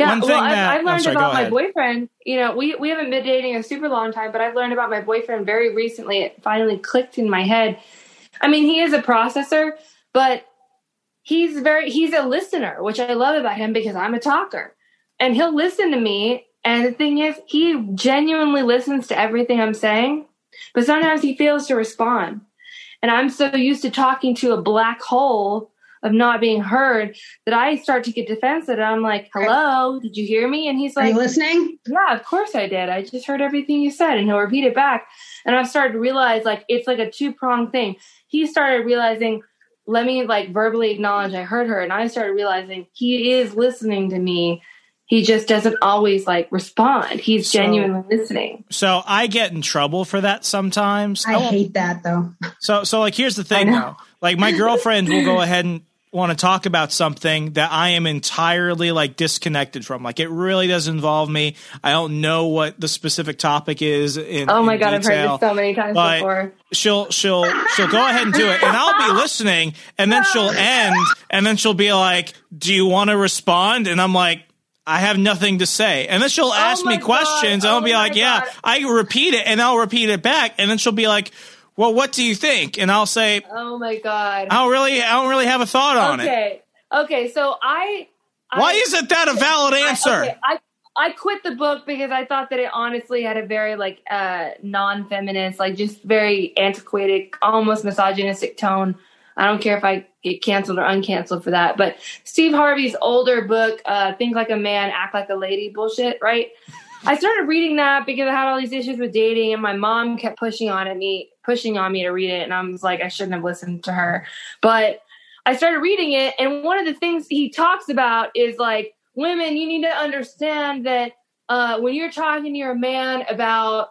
I've learned about my boyfriend, we haven't been dating a super long time, but I've learned about my boyfriend very recently. It finally clicked in my head. I mean, he is a processor, but he's a listener, which I love about him because I'm a talker, and he'll listen to me. And the thing is, he genuinely listens to everything I'm saying. But sometimes he fails to respond. And I'm so used to talking to a black hole of not being heard that I start to get defensive. And I'm like, hello, did you hear me? And he's like, are you listening? Yeah, of course I did. I just heard everything you said. And he'll repeat it back. And I've started to realize it's like a 2-pronged thing. He started realizing, let me verbally acknowledge I heard her. And I started realizing he is listening to me. He just doesn't always respond. He's genuinely listening. So I get in trouble for that sometimes. I hate that though. So here's the thing though. My girlfriend will go ahead and want to talk about something that I am entirely disconnected from. It really does involve me. I don't know what the specific topic is oh my God, detail, I've heard this so many times before. She'll go ahead and do it, and I'll be listening, and then she'll end, and then she'll be like, do you want to respond? And I'm like, I have nothing to say. And then she'll ask me questions, and I'll be like, yeah, I repeat it, and I'll repeat it back. And then she'll be like, well, what do you think? And I'll say, oh my God, I don't really have a thought on it. Okay. So why isn't that a valid answer? I quit the book because I thought that it honestly had a very non-feminist, just very antiquated, almost misogynistic tone. I don't care if I get canceled or uncanceled for that. But Steve Harvey's older book, Think Like a Man, Act Like a Lady bullshit, right? I started reading that because I had all these issues with dating, and my mom kept pushing on me to read it. And I was like, I shouldn't have listened to her. But I started reading it, and one of the things he talks about is women, you need to understand that when you're talking to your man about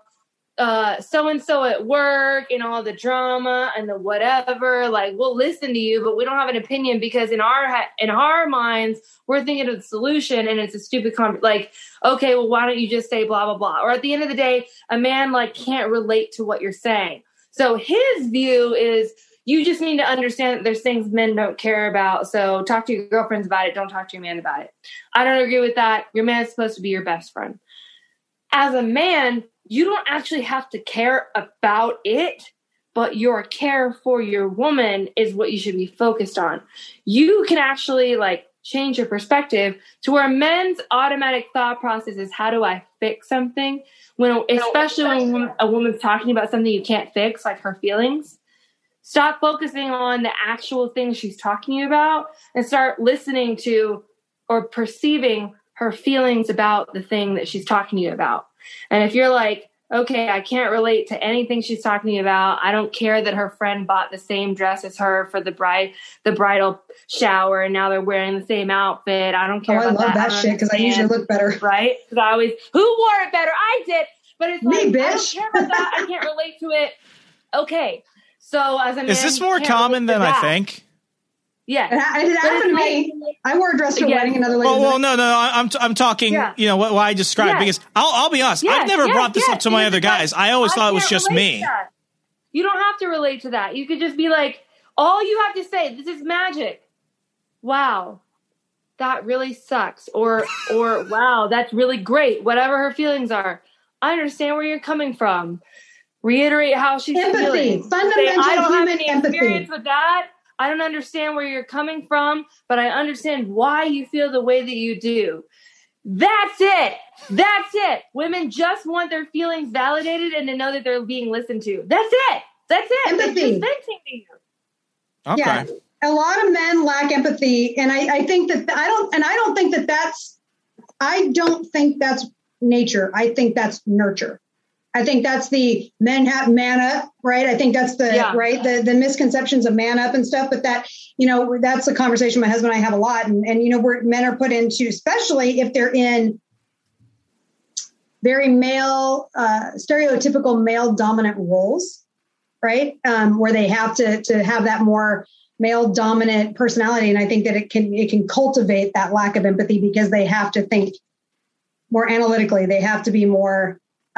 so-and-so at work and all the drama and the whatever, we'll listen to you, but we don't have an opinion because in our minds, we're thinking of the solution, and it's a stupid okay, well, why don't you just say blah, blah, blah? Or at the end of the day, a man can't relate to what you're saying. So his view is you just need to understand that there's things men don't care about. So talk to your girlfriends about it. Don't talk to your man about it. I don't agree with that. Your man's supposed to be your best friend. As a man, you don't actually have to care about it, but your care for your woman is what you should be focused on. You can actually change your perspective to where men's automatic thought process is, how do I fix something? Especially when a woman's talking about something you can't fix, like her feelings. Stop focusing on the actual things she's talking to you about and start listening to or perceiving her feelings about the thing that she's talking to you about. And if you're like, okay, I can't relate to anything she's talking to you about. I don't care that her friend bought the same dress as her for the bridal shower, and now they're wearing the same outfit. I don't care about that. I love that shit because I usually look better. Right? Because I always, who wore it better? I did. But it's like, me, bitch. I don't care about that. I can't relate to it. Okay. So as a man, is this more common than I think? Yeah, it happened to me. I wore a dress to a wedding. Another lady. Well, no. I'm talking. Yeah. You know what I described, because I'll be honest. I've never brought this up to my other guys. I always thought it was just me. You don't have to relate to that. You could just be like, all you have to say, this is magic. Wow, that really sucks. Or wow, that's really great. Whatever her feelings are, I understand where you're coming from. Reiterate how she's feeling. Fundamental I don't human have any empathy. experience with that. I don't understand where you're coming from, but I understand why you feel the way that you do. That's it. That's it. Women just want their feelings validated and to know that they're being listened to. That's it. That's it. Empathy. It's venting to you. Okay. Yeah. A lot of men lack empathy, and I think that I don't think that's nature. I think that's nurture. I think that's the men have man up, right? I think that's the misconceptions of man up and stuff. But that, that's a conversation my husband and I have a lot. And where men are put into, especially if they're in very male, stereotypical male dominant roles, right? Where they have to have that more male dominant personality. And I think that it can cultivate that lack of empathy because they have to think more analytically. They have to be more,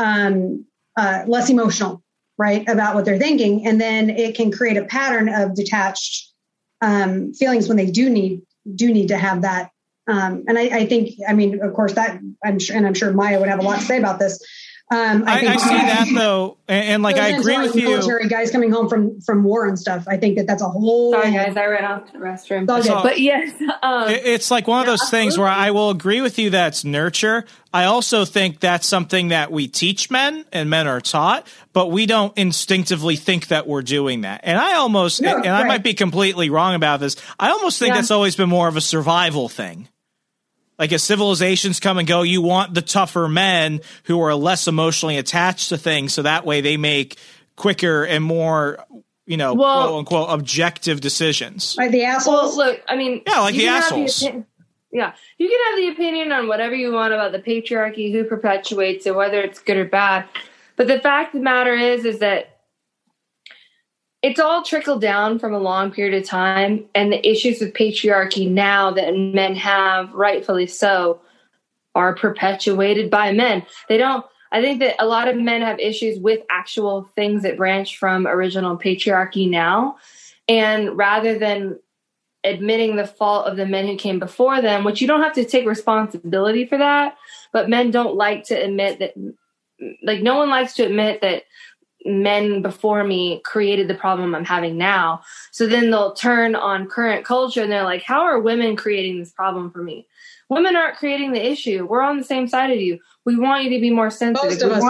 less emotional, right, about what they're thinking. And then it can create a pattern of detached feelings when they do need to have that. And I think, of course, that I'm sure Maya would have a lot to say about this. I see that though, and like I agree with you. Military guys coming home from war and stuff. I think that's a whole. Sorry, guys, I ran off to the restroom. But yes, it's like one of those things where I will agree with you. That's nurture. I also think that's something that we teach men, and men are taught, but we don't instinctively think that we're doing that. And I almost, I might be completely wrong about this. I almost think that's always been more of a survival thing. Like as civilizations come and go, you want the tougher men who are less emotionally attached to things, so that way they make quicker and more, quote unquote, objective decisions. Like the assholes. Well, look, like the assholes. You can have the opinion on whatever you want about the patriarchy, who perpetuates it, whether it's good or bad. But the fact of the matter is that it's all trickled down from a long period of time, and the issues with patriarchy now that men have, rightfully so, are perpetuated by men. I think that a lot of men have issues with actual things that branch from original patriarchy now, and rather than admitting the fault of the men who came before them, which you don't have to take responsibility for that, but men don't like to admit that, like no one likes to admit that men before me created the problem I'm having now. So then they'll turn on current culture and they're like, how are women creating this problem for me? Women aren't creating the issue. We're on the same side of you. We want you to be more sensitive. Most of us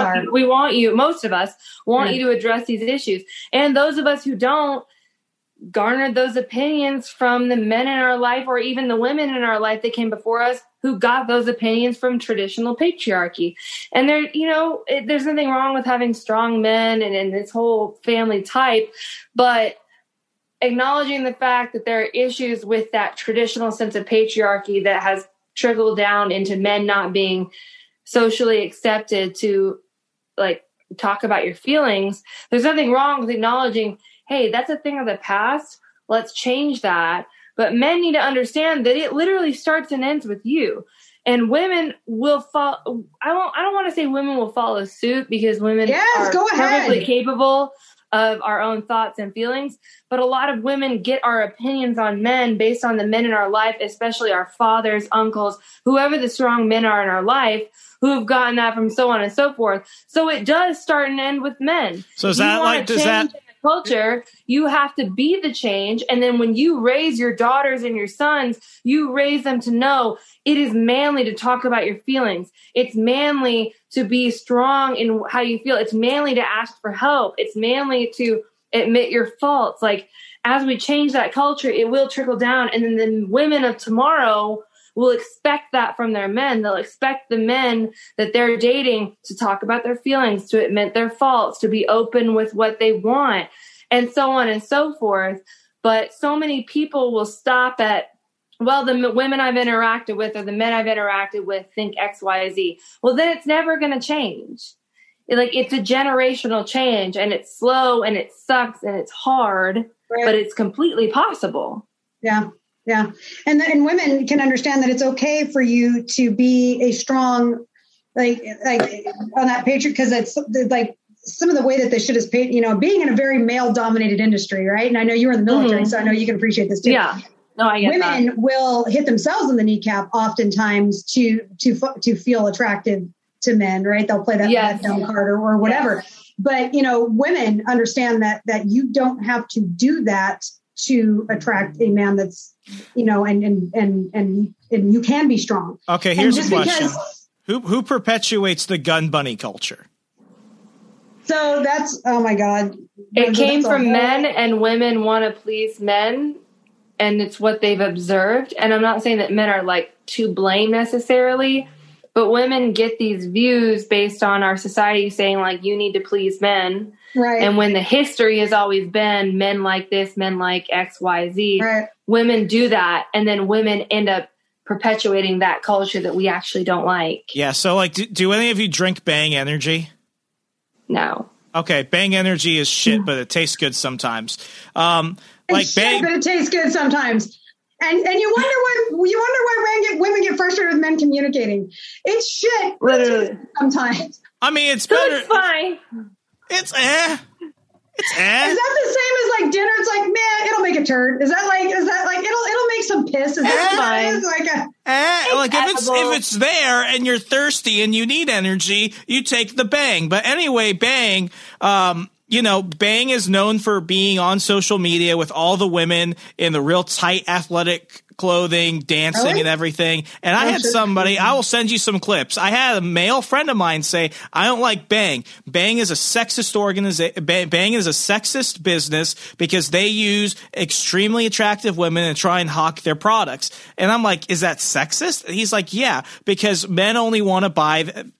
want you to address these issues. And those of us who don't, garnered those opinions from the men in our life, or even the women in our life that came before us, who got those opinions from traditional patriarchy. And there's nothing wrong with having strong men and this whole family type, but acknowledging the fact that there are issues with that traditional sense of patriarchy that has trickled down into men not being socially accepted to talk about your feelings. There's nothing wrong with acknowledging, hey, that's a thing of the past. Let's change that. But men need to understand that it literally starts and ends with you. And women will follow. I don't want to say women will follow suit, because women are perfectly capable of our own thoughts and feelings. But a lot of women get our opinions on men based on the men in our life, especially our fathers, uncles, whoever the strong men are in our life, who have gotten that from so on and so forth. So it does start and end with men. So is that like, does that culture, you have to be the change. And then when you raise your daughters and your sons, you raise them to know it is manly to talk about your feelings. It's manly to be strong in how you feel. It's manly to ask for help. It's manly to admit your faults. Like, as we change that culture, it will trickle down. And then the women of tomorrow will expect that from their men. They'll expect the men that they're dating to talk about their feelings, to admit their faults, to be open with what they want, and so on and so forth. But so many people will stop at, well, the women I've interacted with or the men I've interacted with think X, Y, Z. Well, then it's never going to change. It's a generational change, and it's slow and it sucks and it's hard, right, but it's completely possible. Yeah. Yeah. And women can understand that it's okay for you to be a strong, like on that patriot, because it's like some of the way that this shit is paid, being in a very male dominated industry. Right. And I know you were in the military, so I know you can appreciate this too. Yeah. No, I get women that. will hit themselves in the kneecap oftentimes to feel attractive to men. Right. They'll play that dumb card or whatever. Yes. But, women understand that you don't have to do that to attract a man that's, and you can be strong. Okay, here's a question. Who perpetuates the gun bunny culture? So that's, oh my God. It came from men, and women want to please men, and it's what they've observed. And I'm not saying that men are like to blame necessarily, but women get these views based on our society saying like, you need to please men. Right. And when the history has always been men like this, men like X, Y, Z, right, women do that. And then women end up perpetuating that culture that we actually don't like. Yeah. So like, do any of you drink Bang Energy? No. Okay. Bang Energy is shit, but it tastes good sometimes. Bang, but it tastes good sometimes. And you wonder why women get frustrated with men communicating. It's shit. Literally. Sometimes. I mean, it's better. It's fine. It's eh. Is that the same as like dinner? It's like, man, it'll make a turd. Is that like it'll make some piss? Is that fine? Like if it's there and you're thirsty and you need energy, you take the Bang. But anyway, Bang, Bang is known for being on social media with all the women in the real tight athletic clothing, dancing and everything. And I had somebody, I will send you some clips. I had a male friend of mine say, I don't like Bang. Bang is a sexist organization. Bang is a sexist business because they use extremely attractive women and try and hawk their products. And I'm like, is that sexist? And he's like, yeah, because men only want to buy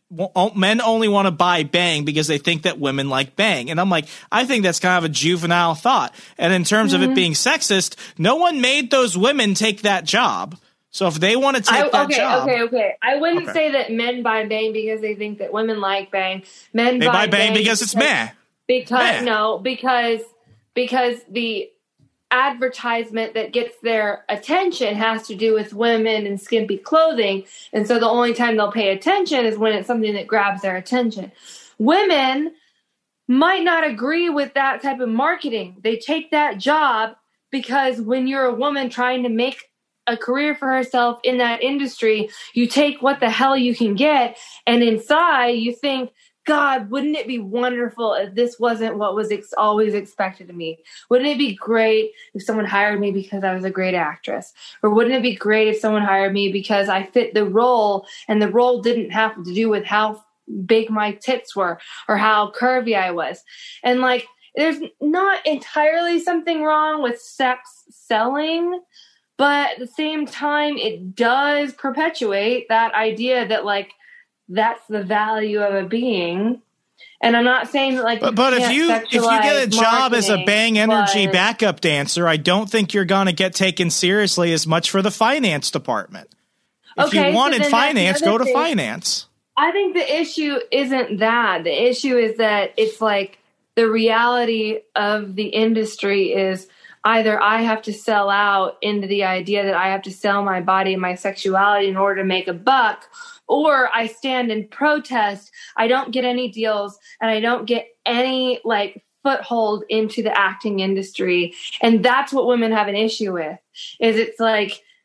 Bang because they think that women like Bang. And I'm like, I think that's kind of a juvenile thought. And in terms of it being sexist, no one made those women take that job. So if they want to take that job. Okay. I wouldn't say that men buy Bang because they think that women like Bang. They buy Bang because it's meh. Because the advertisement that gets their attention has to do with women and skimpy clothing. And so the only time they'll pay attention is when it's something that grabs their attention. Women might not agree with that type of marketing. They take that job because when you're a woman trying to make a career for herself in that industry, you take what the hell you can get. And inside you think, God, wouldn't it be wonderful if this wasn't what was always expected of me? Wouldn't it be great if someone hired me because I was a great actress? Or wouldn't it be great if someone hired me because I fit the role and the role didn't have to do with how big my tits were or how curvy I was? And like, there's not entirely something wrong with sex selling, but at the same time, it does perpetuate that idea that like, that's the value of a being. And I'm not saying that like, but if you get a job as a Bang Energy backup dancer, I don't think you're going to get taken seriously as much for the finance department. If you wanted finance, go to finance. I think the issue isn't that. The issue is that it's like the reality of the industry is either I have to sell out into the idea that I have to sell my body and my sexuality in order to make a buck, or I stand and protest. I don't get any deals and I don't get any like foothold into the acting industry. And that's what women have an issue with, is it's like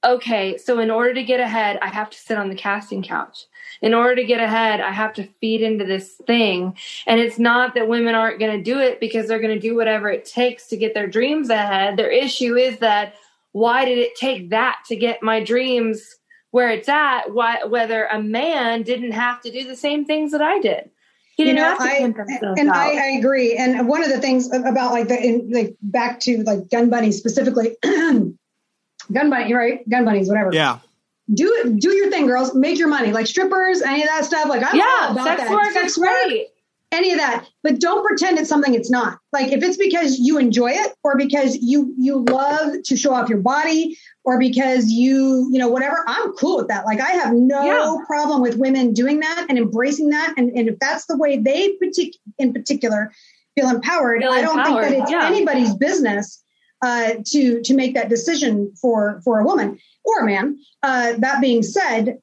okay, so in order to get ahead, I have to sit on the casting couch. In order to get ahead, I have to feed into this thing. And it's not that women aren't going to do it because they're going to do whatever it takes to get their dreams ahead. Their issue is that, why did it take that to get my dreams where it's at? Whether a man didn't have to do the same things that I did. He didn't have to pimp himself out. I agree. And one of the things about back to like Gun Bunny specifically, Gun Bunny, right? Gun Bunnies, whatever. Yeah. Do your thing, girls. Make your money. Like strippers, any of that stuff. Like I'm all about that. Sex work, great. Any of that. But don't pretend it's something it's not. Like if it's because you enjoy it, or because you love to show off your body, or because you whatever, I'm cool with that. Like I have no problem with women doing that and embracing that. And if that's the way they in particular feel empowered, I don't think that it's anybody's business to make that decision for a woman or a man. That being said,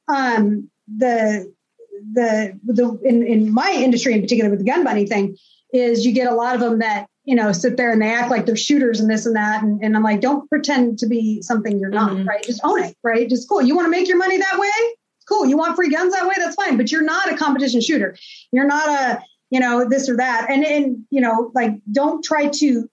in my industry in particular with the Gun Bunny thing is you get a lot of them that, sit there and they act like they're shooters and this and that. And I'm like, don't pretend to be something you're not, right? Just own it, right? Just cool. You want to make your money that way? Cool. You want free guns that way? That's fine. But you're not a competition shooter. You're not a, this or that. And don't try to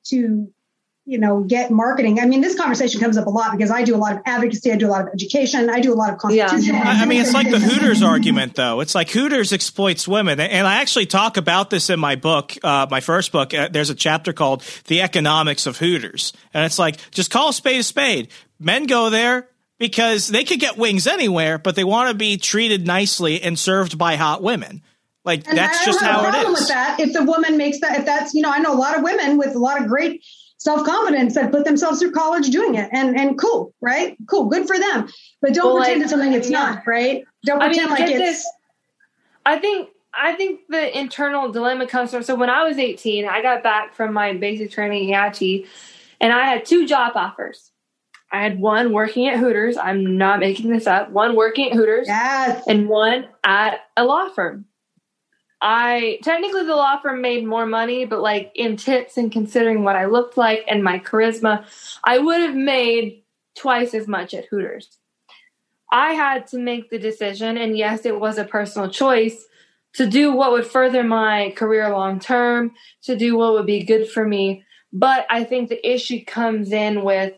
get marketing. I mean, this conversation comes up a lot because I do a lot of advocacy. I do a lot of education. I do a lot of constitution. Yeah. I mean, it's like the Hooters argument, though. It's like Hooters exploits women. And I actually talk about this in my book, my first book. There's a chapter called The Economics of Hooters. And it's like, just call a spade a spade. Men go there because they could get wings anywhere, but they want to be treated nicely and served by hot women. Like, and that's just how it is. I don't have a problem with that. If the woman makes that, if that's, I know a lot of women with a lot of great self-confidence that put themselves through college doing it, and cool, right? Cool, good for them. But don't pretend it's something it's not, right? Don't pretend it's. I think the internal dilemma comes from. So when I was 18, I got back from my basic training at EIT, and I had 2 job offers. I had one working at Hooters. I'm not making this up. One working at Hooters, and one at a law firm. Technically the law firm made more money, but like in tips and considering what I looked like and my charisma, I would have made twice as much at Hooters. I had to make the decision, and yes, it was a personal choice, to do what would further my career long term, to do what would be good for me. But I think the issue comes in with,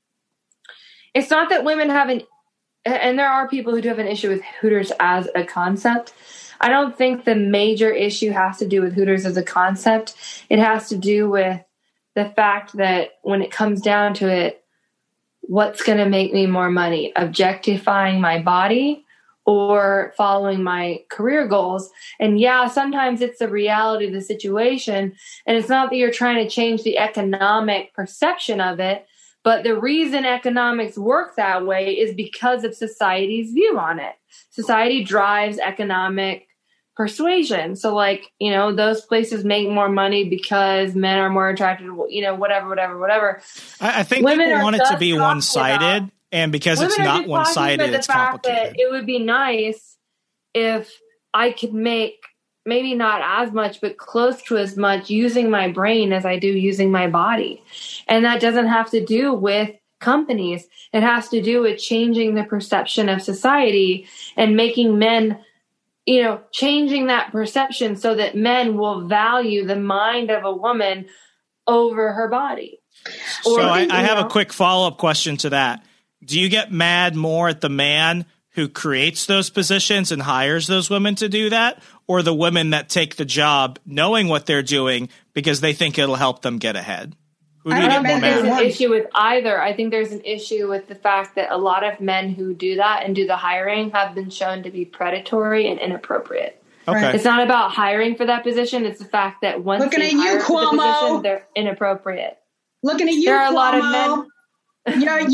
it's not that women and there are people who do have an issue with Hooters as a concept. I don't think the major issue has to do with Hooters as a concept. It has to do with the fact that when it comes down to it, what's going to make me more money? Objectifying my body or following my career goals? And sometimes it's the reality of the situation. And it's not that you're trying to change the economic perception of it, but the reason economics work that way is because of society's view on it. Society drives economic persuasion. So those places make more money because men are more attracted, whatever. I think women people want it to be one-sided, and because it's not one-sided, it's complicated. It would be nice if I could make maybe not as much, but close to as much using my brain as I do using my body. And that doesn't have to do with companies. It has to do with changing the perception of society and making men, changing that perception so that men will value the mind of a woman over her body. So I have a quick follow-up question to that. Do you get mad more at the man who creates those positions and hires those women to do that, or the women that take the job knowing what they're doing because they think it'll help them get ahead? I don't think there's an issue with either. I think there's an issue with the fact that a lot of men who do that and do the hiring have been shown to be predatory and inappropriate. Okay. It's not about hiring for that position. It's the fact that once they hire for the position, they're inappropriate. Looking at you, there are Cuomo. A lot of men.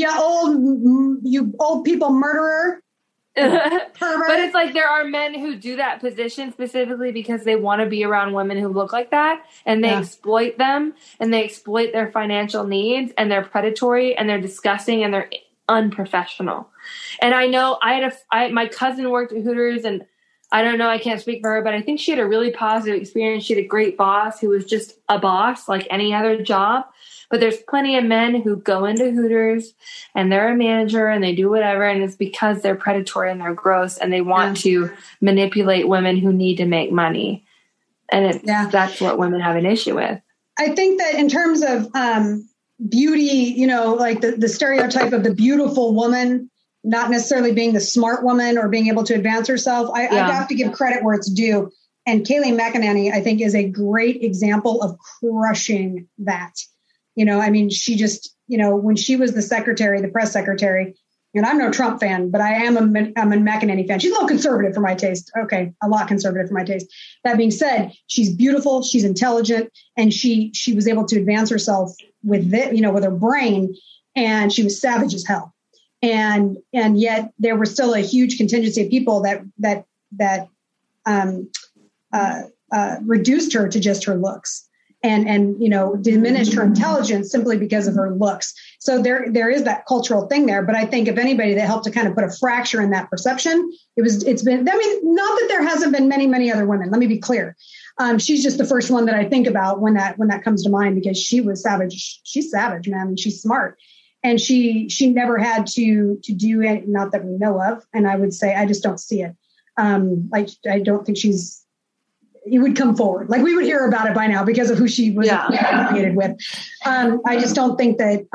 you old people murderer. But it's like there are men who do that position specifically because they want to be around women who look like that, and they exploit them, and they exploit their financial needs, and they're predatory, and they're disgusting, and they're unprofessional. And I know my cousin worked at Hooters, and I don't know, I can't speak for her, but I think she had a really positive experience. She had a great boss who was just a boss like any other job. But there's plenty of men who go into Hooters and they're a manager and they do whatever. And it's because they're predatory and they're gross and they want to manipulate women who need to make money. And that's what women have an issue with. I think that in terms of beauty, like the stereotype of the beautiful woman, not necessarily being the smart woman or being able to advance herself, I have to give credit where it's due. And Kayleigh McEnany, I think, is a great example of crushing that. She just, when she was the press secretary, and I'm no Trump fan, but I'm a McEnany fan. She's a little conservative for my taste. Okay, a lot conservative for my taste. That being said, she's beautiful, she's intelligent, and she was able to advance herself with with her brain, and she was savage as hell. And yet there was still a huge contingency of people that reduced her to just her looks and diminished her intelligence simply because of her looks. So there is that cultural thing there. But I think if anybody that helped to kind of put a fracture in that perception, it's been, not that there hasn't been many, many other women. Let me be clear. She's just the first one that I think about when that comes to mind, because she was savage. She's savage, man. And she's smart. And she never had to do it, not that we know of. And I would say, I just don't see it. I don't think it would come forward. Like we would hear about it by now because of who she was affiliated with. I just don't think that,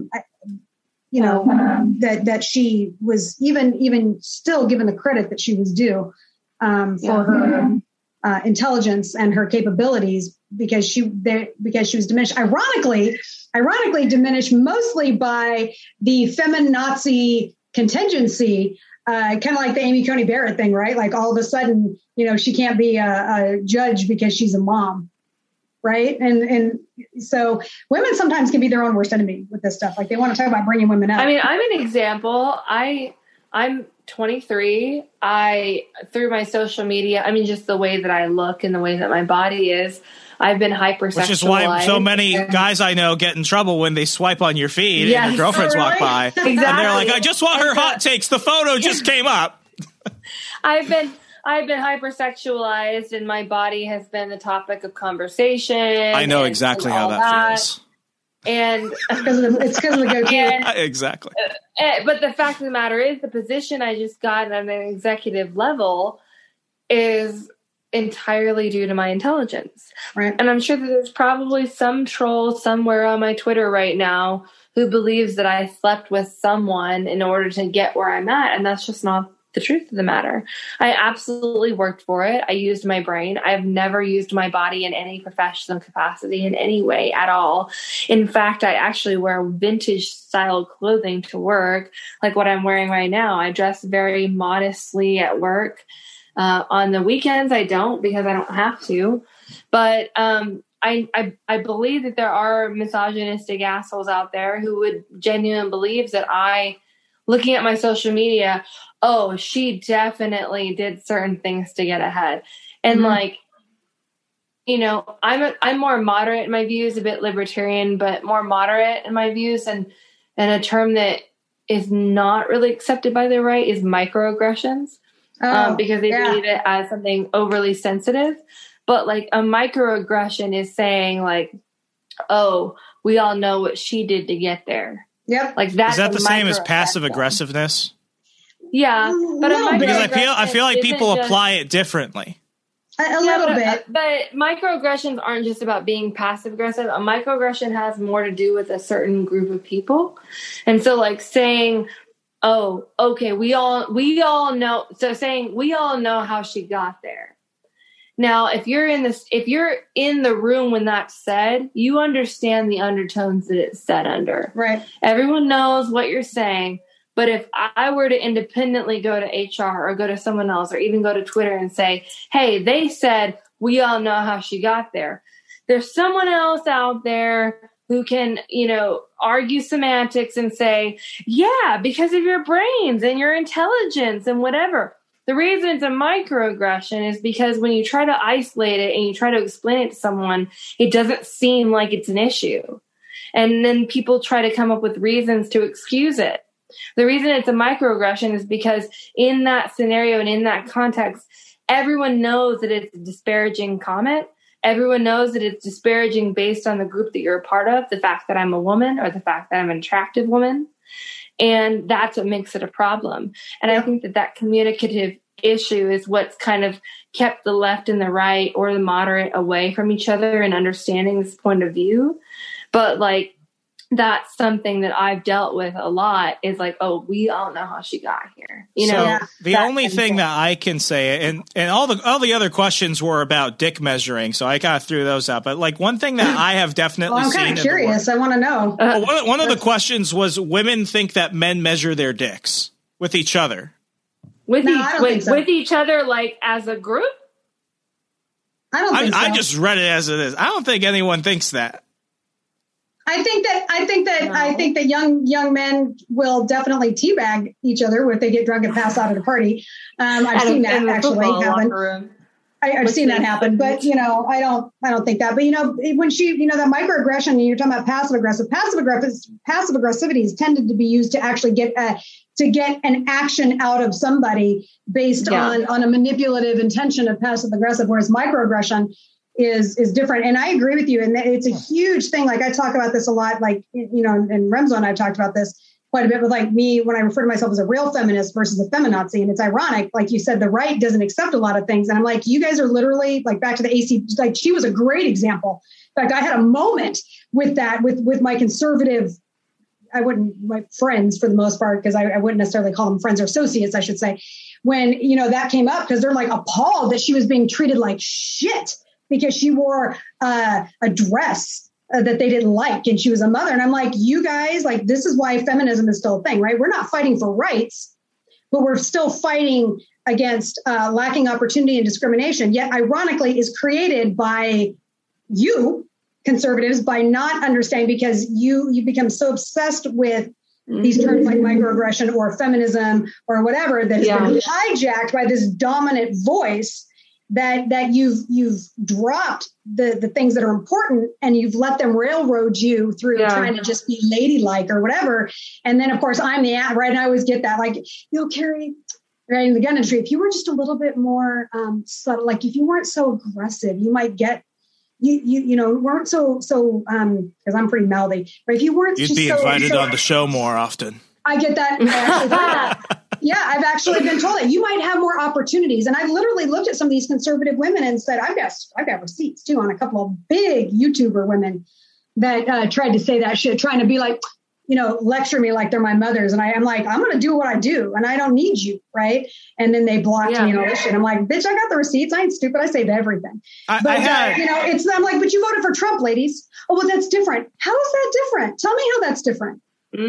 that she was even still given the credit that she was due for her intelligence and her capabilities, because she was diminished. Ironically diminished mostly by the feminazi contingency, kind of like the Amy Coney Barrett thing, right? Like all of a sudden, she can't be a judge because she's a mom, right? And so women sometimes can be their own worst enemy with this stuff. Like they want to talk about bringing women up. I mean, I'm an example. I'm 23. Through my social media, just the way that I look and the way that my body is, I've been hypersexualized. Which is why so many guys I know get in trouble when they swipe on your feed and your girlfriends walk by. Exactly. And they're like, I just want her hot takes. The photo just came up. I've been hypersexualized and my body has been the topic of conversation. I know exactly how that feels. And it's because of the goatee. Exactly. But the fact of the matter is, the position I just got on an executive level is entirely due to my intelligence. Right. And I'm sure that there's probably some troll somewhere on my Twitter right now who believes that I slept with someone in order to get where I'm at. And that's just not the truth of the matter. I absolutely worked for it. I used my brain. I've never used my body in any professional capacity in any way at all. In fact, I actually wear vintage style clothing to work, like what I'm wearing right now. I dress very modestly at work. On the weekends, I don't, because I don't have to. But I believe that there are misogynistic assholes out there who would genuinely believe that looking at my social media, she definitely did certain things to get ahead. And I'm more moderate in my views, a bit libertarian, but more moderate in my views. And a term that is not really accepted by the right is microaggressions. Because they believe it as something overly sensitive. But like a microaggression is saying like, we all know what she did to get there. Yep. Like that's Is that the same as passive aggressiveness? Yeah. But because I feel like people apply it differently. A little bit. But microaggressions aren't just about being passive aggressive. A microaggression has more to do with a certain group of people. And so like saying, okay, we all know. So saying we all know how she got there. Now, if you're in the room when that's said, you understand the undertones that it's said under. Right. Everyone knows what you're saying. But if I were to independently go to HR or go to someone else or even go to Twitter and say, hey, they said we all know how she got there. There's someone else out there who can, argue semantics and say, yeah, because of your brains and your intelligence and whatever. The reason it's a microaggression is because when you try to isolate it and you try to explain it to someone, it doesn't seem like it's an issue. And then people try to come up with reasons to excuse it. The reason it's a microaggression is because in that scenario and in that context, everyone knows that it's a disparaging comment. everyone knows that it's disparaging based on the group that you're a part of, the fact that I'm a woman or the fact that I'm an attractive woman. And that's what makes it a problem. And I think that communicative issue is what's kind of kept the left and the right or the moderate away from each other and understanding this point of view. But like, that's something that I've dealt with a lot is like, oh, we all know how she got here. You know, so the only thing that I can say, and all the other questions were about dick measuring, so I kind of threw those out. But like one thing that I have definitely seen. I'm kind of curious. I want to know. One of the questions was women think that men measure their dicks with each other. With each other, like as a group. I don't think so. I just read it as it is. I don't think anyone thinks that. I think that young men will definitely teabag each other if they get drunk and pass out at a party. I've seen that actually happen. I've seen that happen, but I don't think that. But when that microaggression, you're talking about passive aggressivity is tended to be used to actually get an action out of somebody based on a manipulative intention of passive aggressive, whereas microaggression is different. And I agree with you. And it's a huge thing. Like I talk about this a lot, like, and Remzo and I've talked about this quite a bit with like me, when I refer to myself as a real feminist versus a feminazi. And it's ironic. Like you said, the right doesn't accept a lot of things. And I'm like, you guys are literally like back to the AC, like she was a great example. In fact, I had a moment with that, with my conservative, my friends for the most part, because I wouldn't necessarily call them friends or associates, I should say, when, that came up, because they're like appalled that she was being treated like shit because she wore a dress that they didn't like and she was a mother. And I'm like, you guys, like, this is why feminism is still a thing, right? We're not fighting for rights, but we're still fighting against lacking opportunity and discrimination, yet ironically is created by you conservatives by not understanding, because you become so obsessed with these terms like microaggression or feminism or whatever that has been hijacked by this dominant voice that you've dropped the things that are important and you've let them railroad you through trying to just be ladylike or whatever. And then of course I'm the right. And I always get that, like, Carrie, right, in the gun industry, if you were just a little bit more subtle, like if you weren't so aggressive, you might get weren't so because I'm pretty mouthy, but if you weren't, you'd be invited on the show more often. I get that. I've actually been told that you might have more opportunities. And I've literally looked at some of these conservative women and said, I've got receipts too on a couple of big YouTuber women that tried to say that shit, trying to be like, lecture me like they're my mothers. And I'm like, I'm going to do what I do and I don't need you. Right. And then they blocked me and all this shit. I'm like, bitch, I got the receipts. I ain't stupid. I save everything. I'm like, but you voted for Trump, ladies. Oh, well, that's different. How is that different? Tell me how that's different.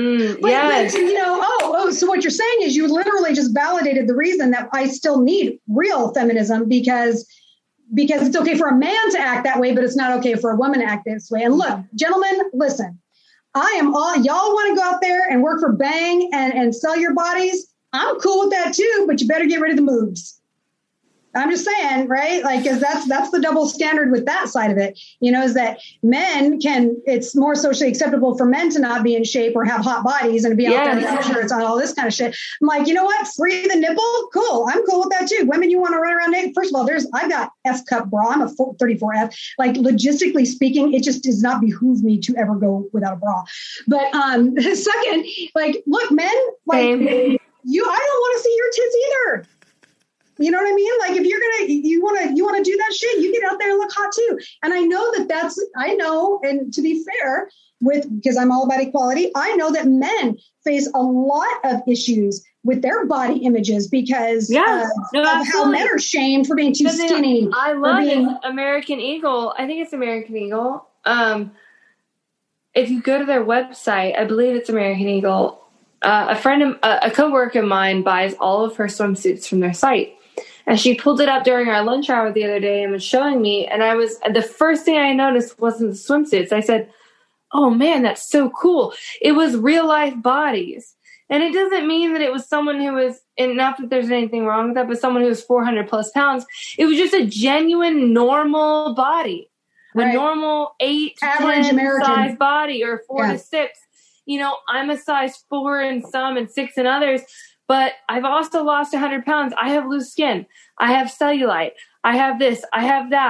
So what you're saying is you literally just validated the reason that I still need real feminism, because it's okay for a man to act that way, but it's not okay for a woman to act this way. And look, gentlemen, listen, y'all want to go out there and work for Bang and sell your bodies. I'm cool with that too, but you better get rid of the moves. I'm just saying, right? Like, cause that's the double standard with that side of it, is that it's more socially acceptable for men to not be in shape or have hot bodies and be out there in t-shirts on all this kind of shit. I'm like, you know what? Free the nipple. Cool. I'm cool with that too. Women, you want to run around naked? First of all, I got F cup bra. I'm a 34F. Like, logistically speaking, it just does not behoove me to ever go without a bra. But second, like, look, men, like I don't want to see your tits either. You know what I mean? Like, if you want to do that shit, you get out there and look hot too. And I know and to be fair because I'm all about equality, I know that men face a lot of issues with their body images because of how men are shamed for being too skinny. I love American Eagle. I think it's American Eagle. If you go to their website, I believe it's American Eagle. A coworker of mine buys all of her swimsuits from their site. And she pulled it up during our lunch hour the other day and was showing me. And the first thing I noticed wasn't the swimsuits. I said, oh man, that's so cool. It was real life bodies. And it doesn't mean that it was someone who was, and not that there's anything wrong with that, but someone who was 400 plus pounds. It was just a genuine normal body, a normal 8 to 10 American size body, or 4 to 6. I'm a size 4 in some and 6 in others. But I've also lost 100 pounds. I have loose skin. I have cellulite. I have this. I have that.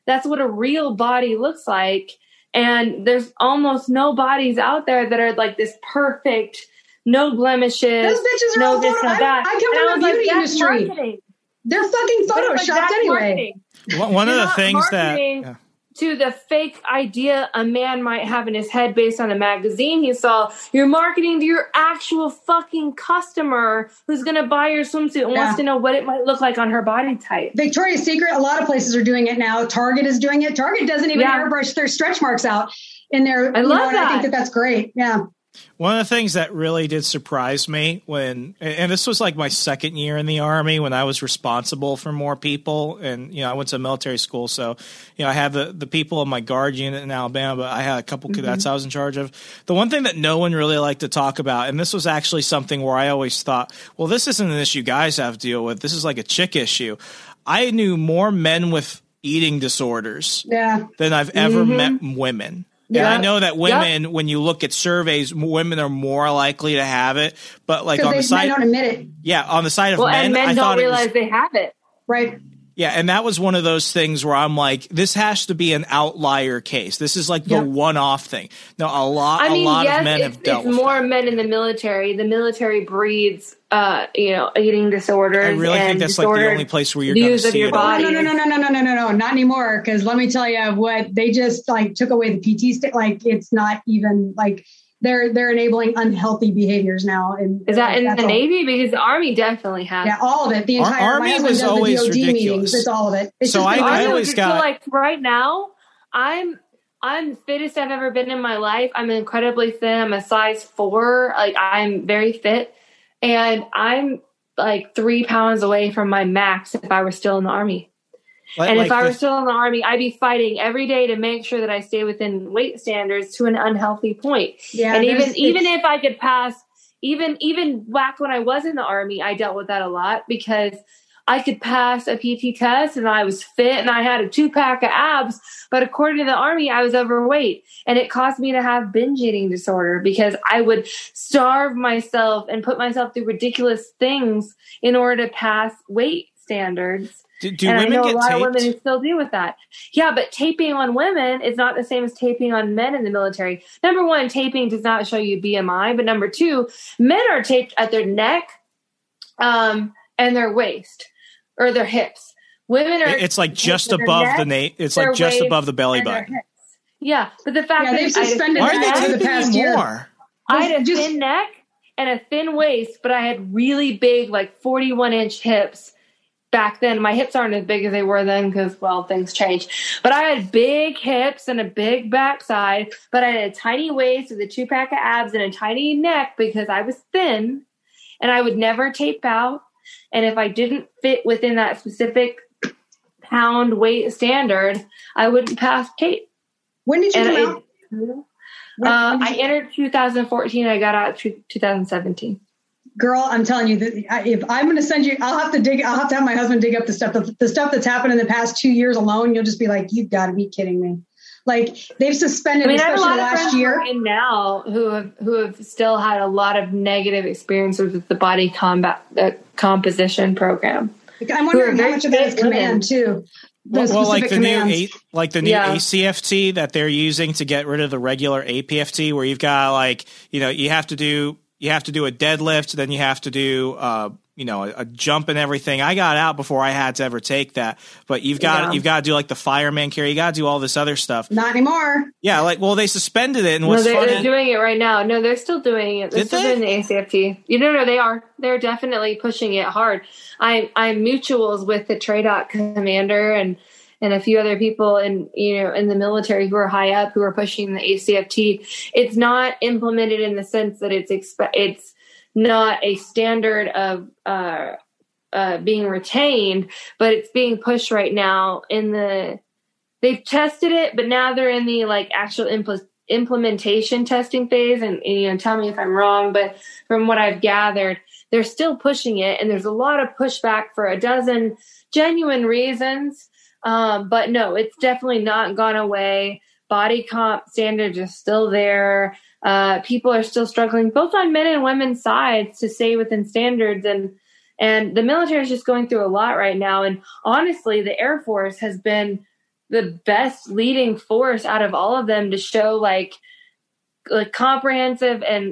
That's what a real body looks like. And there's almost no bodies out there that are like this perfect, no blemishes. Those bitches are no all this, no that. I come from the beauty industry. Marketing. They're fucking photoshopped anyway. One of the things that to the fake idea a man might have in his head based on a magazine he saw, you're marketing to your actual fucking customer who's going to buy your swimsuit and wants to know what it might look like on her body type. Victoria's Secret, a lot of places are doing it now. Target is doing it. Target doesn't even airbrush their stretch marks out in there. I love that. I think that's great. Yeah. One of the things that really did surprise me and this was like my second year in the Army when I was responsible for more people. And, I went to military school. So, I had the people in my guard unit in Alabama, but I had a couple cadets I was in charge of. The one thing that no one really liked to talk about, and this was actually something where I always thought, well, this isn't an issue guys have to deal with. This is like a chick issue. I knew more men with eating disorders than I've ever met women. And I know that women, when you look at surveys, women are more likely to have it. But like on the side, men don't admit it. Yeah, on the side of men, and men I don't realize they have it. Right. Yeah, and that was one of those things where I'm like, this has to be an outliar case. This is like the one-off thing. No, a lot of men have dealt with it. It's more men in the military. The military breeds, eating disorders. I really think that's like the only place where you're going to see it. No, not anymore. Because let me tell you what, they just like took away the PT stick. Like it's not even like they're enabling unhealthy behaviors now. And is that in the Navy? Because the Army definitely has. Yeah, all of it. The entire Army was always ridiculous. Meetings, it's all of it. It's so I always got like right now. I'm the fittest I've ever been in my life. I'm incredibly thin. I'm a size 4. Like I'm very fit, and I'm like 3 pounds away from my max if I were still in the Army. If I were still in the Army, I'd be fighting every day to make sure that I stay within weight standards to an unhealthy point. Yeah, and even if I could pass, even back when I was in the Army, I dealt with that a lot because I could pass a PT test and I was fit and I had a 2-pack of abs. But according to the Army, I was overweight, and it caused me to have binge eating disorder because I would starve myself and put myself through ridiculous things in order to pass weight standards. Do women get taped? I know a lot of women who still deal with that. Yeah, but taping on women is not the same as taping on men in the military. Number 1, taping does not show you BMI. But number 2, men are taped at their neck and their waist or their hips. Women are. It's like just above the nape. It's like just above the belly button. Yeah, but the fact that they've suspended that for the past year. I had a thin neck and a thin waist, but I had really big, like 41-inch hips. Back then, my hips aren't as big as they were then because, well, things change. But I had big hips and a big backside, but I had a tiny waist with a 2-pack of abs and a tiny neck because I was thin, and I would never tape out. And if I didn't fit within that specific pound weight standard, I wouldn't pass tape. When did you come out? I entered 2014. I got out 2017. Girl, I'm telling you that if I'm going to send you, I'll have to have my husband dig up the stuff that's happened in the past 2 years alone. You'll just be like, you've got to be kidding me. Like they've suspended, especially last year. And now who have still had a lot of negative experiences with the body composition program. I'm wondering how much of that is command too. Well, like the new ACFT that they're using to get rid of the regular APFT, where you've got you have to do a deadlift, then you have to do a jump and everything. I got out before I had to ever take that, but you've got to do like the fireman carry. You got to do all this other stuff. Not anymore. Yeah, they suspended it. And they're doing it right now. No, they're still doing it. They're still doing the ACFT. No, they are. They're definitely pushing it hard. I'm mutuals with the TRADOC commander and a few other people in the military who are high up who are pushing the ACFT. It's not implemented in the sense that it's not a standard of being retained, but it's being pushed right now they've tested it, but now they're in the actual implementation testing phase. And tell me if I'm wrong, but from what I've gathered, they're still pushing it. And there's a lot of pushback for a dozen genuine reasons. But no, it's definitely not gone away. Body comp standards are still there. People are still struggling both on men and women's sides to stay within standards. And the military is just going through a lot right now. And honestly, the Air Force has been the best leading force out of all of them to show like comprehensive and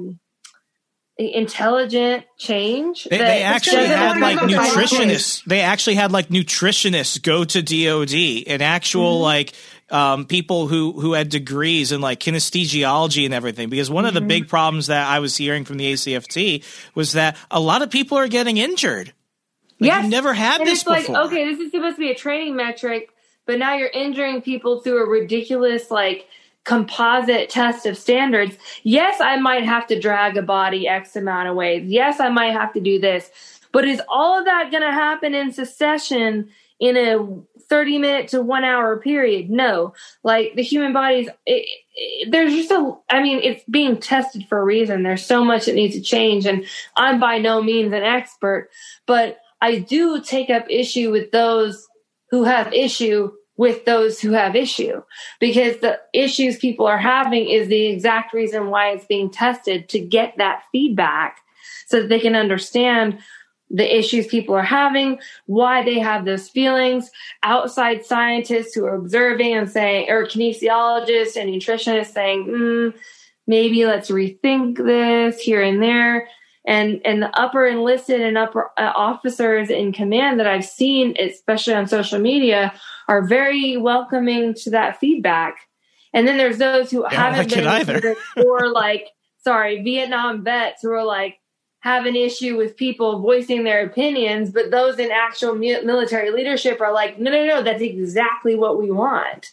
intelligent change. They actually had like nutritionists. They actually had like nutritionists go to DOD and actual like people who had degrees in like kinesthesiology and everything. Because one of the big problems that I was hearing from the ACFT was that a lot of people are getting injured. Like, yes, you've never had and this it's before. Like, okay, this is supposed to be a training metric, but now you're injuring people through a ridiculous like composite test of standards. Yes, I might have to drag a body X amount of ways. Yes, I might have to do this. But is all of that going to happen in succession in a 30-minute to 1 hour period? No. Like the human body's, there's just it's being tested for a reason. There's so much that needs to change. And I'm by no means an expert, but I do take up issue with those who have issue with those who have issue, because the issues people are having is the exact reason why it's being tested, to get that feedback so that they can understand the issues people are having, why they have those feelings. Outside scientists who are observing and saying, or kinesiologists and nutritionists saying, maybe let's rethink this here and there. And the upper enlisted and upper officers in command that I've seen, especially on social media, are very welcoming to that feedback. And then there's those who haven't been either, or like, Vietnam vets who are like, have an issue with people voicing their opinions, but those in actual military leadership are like, no, that's exactly what we want.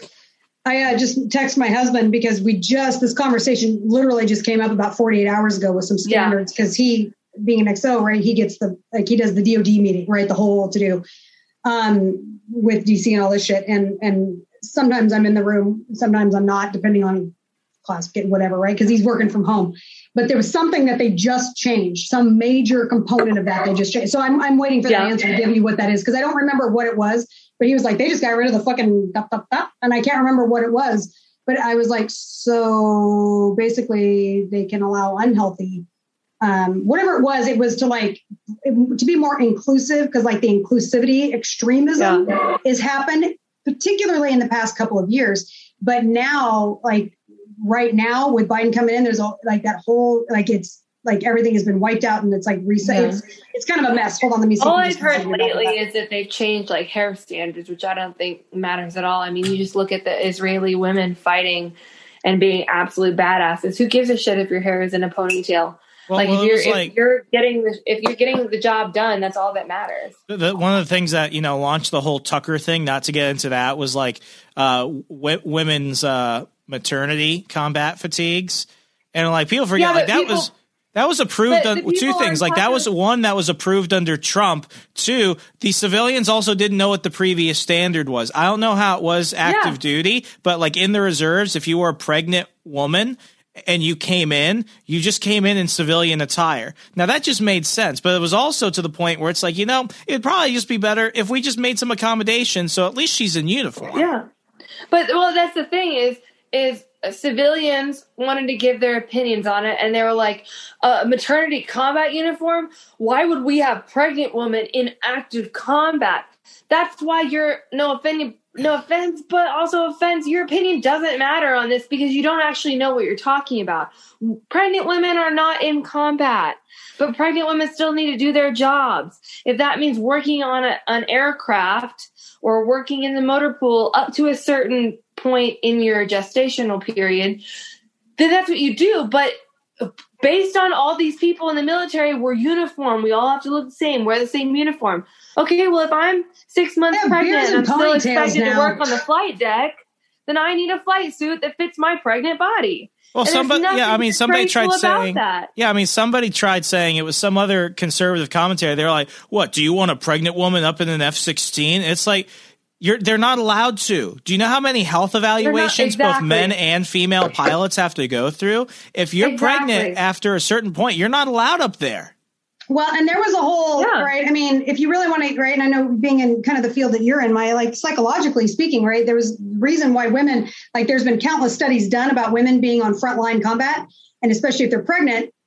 I just text my husband because this conversation literally just came up about 48 hours ago with some standards, because he, being an XO, right, he gets he does the DOD meeting, right, the whole to do with DC and all this shit. And sometimes I'm in the room, sometimes I'm not, depending on class, whatever, right, because he's working from home. But there was something that they just changed, some major component of that they just changed. So I'm waiting for the answer to give you what that is, because I don't remember what it was. But he was like, they just got rid of the fucking and I can't remember what it was. But I was like, so basically they can allow unhealthy, whatever it was to be more inclusive, because like the inclusivity extremism has happened, particularly in the past couple of years. But now, like right now with Biden coming in, there's like that whole, like it's like everything has been wiped out and it's like reset. Yeah. It's kind of a mess. Hold on, let me see. All I've heard lately is that they've changed like hair standards, which I don't think matters at all. I mean, you just look at the Israeli women fighting and being absolute badasses. Who gives a shit if your hair is in a ponytail? Well, if you're getting the job done, that's all that matters. One of the things that launched the whole Tucker thing, not to get into that, was like women's maternity combat fatigues, and like people forget that was approved on two things. Like that was one that was approved under Trump. Two, the civilians also didn't know what the previous standard was. I don't know how it was active duty, but like in the reserves, if you were a pregnant woman and you just came in civilian attire. Now that just made sense, but it was also to the point where it's like, it'd probably just be better if we just made some accommodations so at least she's in uniform. Yeah. But that's the thing is civilians wanted to give their opinions on it, and they were like, maternity combat uniform? Why would we have pregnant women in active combat? That's why no offense, but also offense, your opinion doesn't matter on this, because you don't actually know what you're talking about. Pregnant women are not in combat, but pregnant women still need to do their jobs. If that means working on an aircraft or working in the motor pool up to a certain point in your gestational period, then that's what you do. But based on all these people in the military, we're uniform. We all have to look the same. Wear the same uniform. Okay, well, if I'm 6 months pregnant and I'm still expected to work on the flight deck, then I need a flight suit that fits my pregnant body. Well, somebody tried saying that. Yeah, I mean, somebody tried saying it was some other conservative commentary. They're like, "What? Do you want a pregnant woman up in an F-16?" It's like they're not allowed to. Do you know how many health evaluations both men and female pilots have to go through? If you're pregnant after a certain point, you're not allowed up there. Well, and there was a whole, right? I mean, if you really want to, right? And I know being in kind of the field that you're in, psychologically speaking, right? There was reason why women, like there's been countless studies done about women being on frontline combat, and especially if they're pregnant,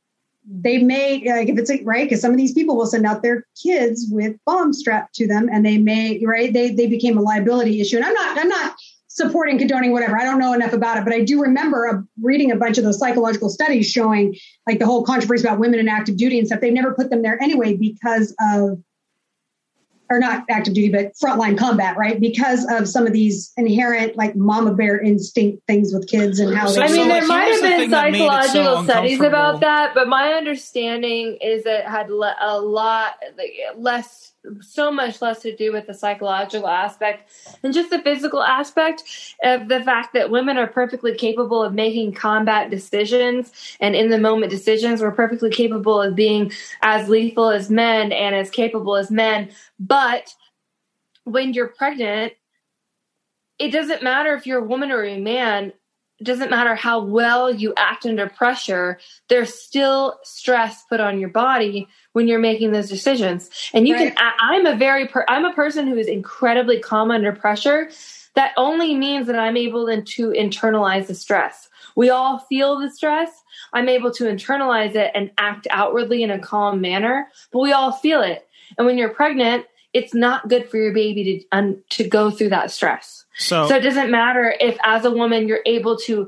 they may, like if it's right, because some of these people will send out their kids with bombs strapped to them, and they may, right, they became a liability issue. And I'm not supporting, condoning, whatever. I don't know enough about it, but I do remember reading a bunch of those psychological studies showing like the whole controversy about women in active duty and stuff. They never put them there anyway because of, or not active duty, but frontline combat, right? Because of some of these inherent like mama bear instinct things with kids and how I mean, there might have been psychological studies about that, but my understanding is that it had a lot less, so much less to do with the psychological aspect and just the physical aspect of the fact that women are perfectly capable of making combat decisions and in the moment decisions. We're perfectly capable of being as lethal as men and as capable as men. But when you're pregnant, it doesn't matter if you're a woman or a man. It doesn't matter how well you act under pressure. There's still stress put on your body when you're making those decisions. And you can, I'm a person who is incredibly calm under pressure. That only means that I'm able to internalize the stress. We all feel the stress. I'm able to internalize it and act outwardly in a calm manner, but we all feel it. And when you're pregnant, it's not good for your baby to go through that stress. So it doesn't matter if as a woman you're able to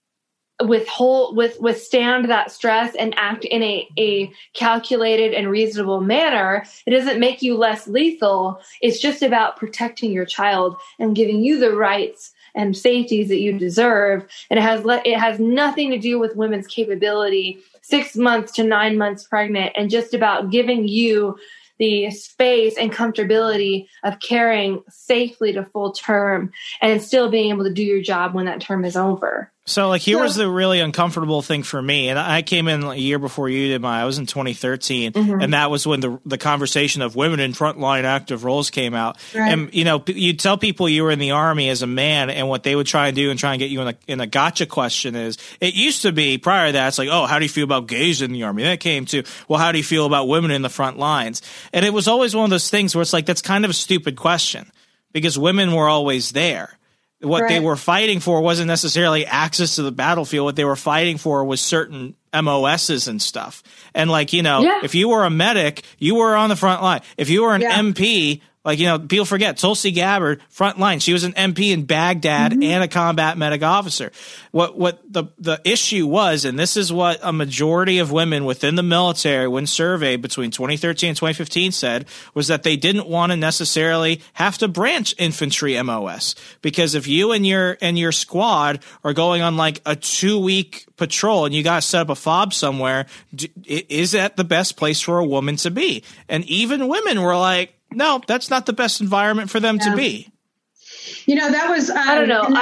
withstand that stress and act in a calculated and reasonable manner. It doesn't make you less lethal. It's just about protecting your child and giving you the rights and safeties that you deserve. And it has nothing to do with women's capability 6 months to 9 months pregnant, and just about giving you the space and comfortability of carrying safely to full term and still being able to do your job when that term is over. So like here was the really uncomfortable thing for me. And I came in a year before you did. I was in 2013. Mm-hmm. And that was when the conversation of women in frontline active roles came out. Right. And, you know, you tell people you were in the Army as a man, and what they would try and do and try and get you in a gotcha question is, it used to be prior to that, it's like, oh, how do you feel about gays in the Army? Then it came to, well, how do you feel about women in the front lines? And it was always one of those things where it's like, that's kind of a stupid question because women were always there. What they were fighting for wasn't necessarily access to the battlefield. What they were fighting for was certain MOSs and stuff. And like, you know, if you were a medic, you were on the front line. If you were an MP, like, you know, people forget Tulsi Gabbard, front line. She was an MP in Baghdad and a combat medic officer. What the issue was, and this is what a majority of women within the military, when surveyed between 2013 and 2015, said, was that they didn't want to necessarily have to branch infantry MOS. Because if you and your squad are going on like a 2-week patrol and you got to set up a fob somewhere, is that the best place for a woman to be? And even women were like, no, that's not the best environment for them to be. You know, that was, I don't know.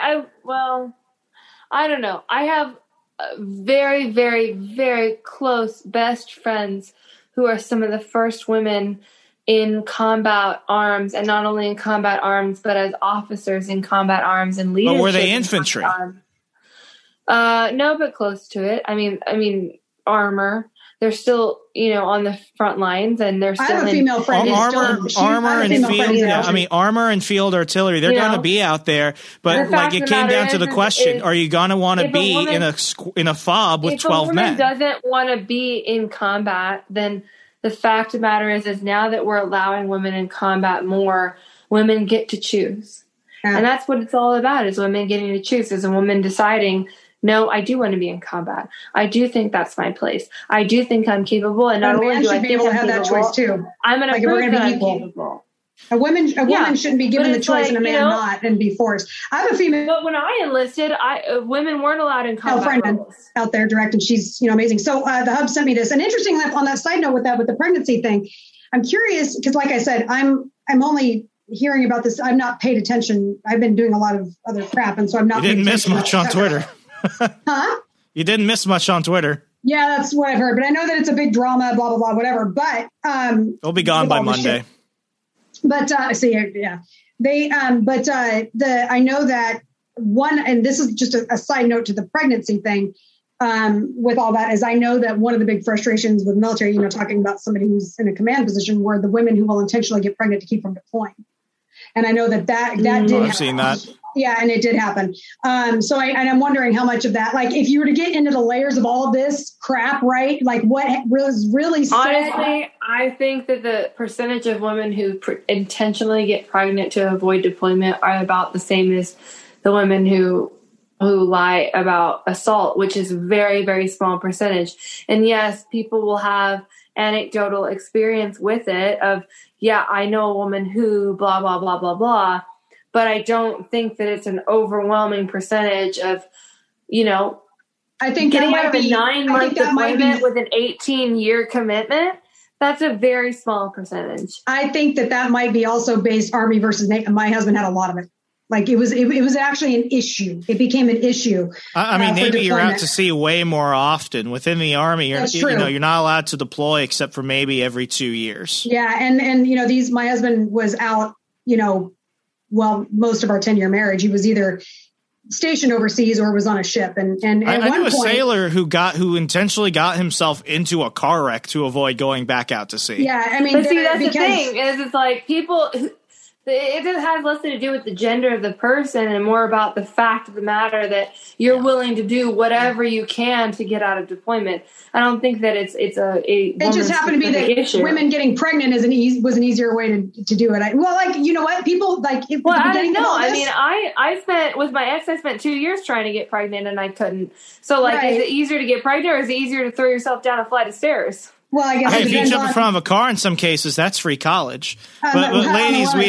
I don't know. I have very, very, very close best friends who are some of the first women in combat arms, and not only in combat arms, but as officers in combat arms and leadership. But were they infantry? No, but close to it. I mean, armor. They're still, you know, on the front lines, and they're still. I have a female friend. Armor and field. Yeah, I mean, armor and field artillery. They're going to be out there, but like it came down to the question: are you going to want to be in a fob with 12 men? If a woman doesn't want to be in combat, then the fact of the matter is now that we're allowing women in combat more, women get to choose, and that's what it's all about: is women getting to choose. As a woman deciding, no, I do want to be in combat. I do think that's my place. I do think I'm capable, and not only do I think I'm capable, have that choice too. I'm going to prove that I'm capable. A woman shouldn't be given the choice, and a man not, and be forced. I have a female. But when I enlisted, women weren't allowed in combat roles. Out there directing, she's amazing. So the Hub sent me this, and interesting enough, on that side note with the pregnancy thing, I'm curious because, like I said, I'm only hearing about this. I've not paid attention. I've been doing a lot of other crap, and so I'm not. You didn't miss much on Twitter. Huh? You didn't miss much on Twitter. Yeah, that's what I've heard. But I know that it's a big drama, blah, blah, blah, whatever. But it'll be gone by Monday. But I know that one, and this is just a side note to the pregnancy thing, with all that, is I know that one of the big frustrations with military, you know, talking about somebody who's in a command position, were the women who will intentionally get pregnant to keep from deploying. And I know that did. I've seen that. Yeah, and it did happen. I'm wondering how much of that, like, if you were to get into the layers of all of this crap, right? Like, what was really said? Honestly, I think that the percentage of women who intentionally get pregnant to avoid deployment are about the same as the women who lie about assault, which is a very, very small percentage. And yes, people will have anecdotal experience with it of, yeah, I know a woman who blah, blah, blah, blah, blah. But I don't think that it's an overwhelming percentage of, I think getting out of a 9-month deployment with an 18-year commitment. That's a very small percentage. I think that might be also based Army versus Navy. My husband had a lot of it. Like it was actually an issue. It became an issue. I mean, Navy you're out to sea way more often. Within the Army, you're not allowed to deploy except for maybe every 2 years. Yeah, and my husband was out. Most of our 10-year marriage, he was either stationed overseas or was on a ship. And I knew a sailor who intentionally got himself into a car wreck to avoid going back out to sea. Yeah, I mean, but see, that's the thing is, it's like people. It has less to do with the gender of the person and more about the fact of the matter that you're willing to do whatever you can to get out of deployment. I don't think that it's a. It just happened to be that issue. Women getting pregnant was an easier way to do it. You know what? People like. I didn't know. I mean, I spent with my ex. I spent 2 years trying to get pregnant and I couldn't. So, is it easier to get pregnant or is it easier to throw yourself down a flight of stairs? Well, I guess if you jump in front of a car, in some cases, that's free college. But ladies, we've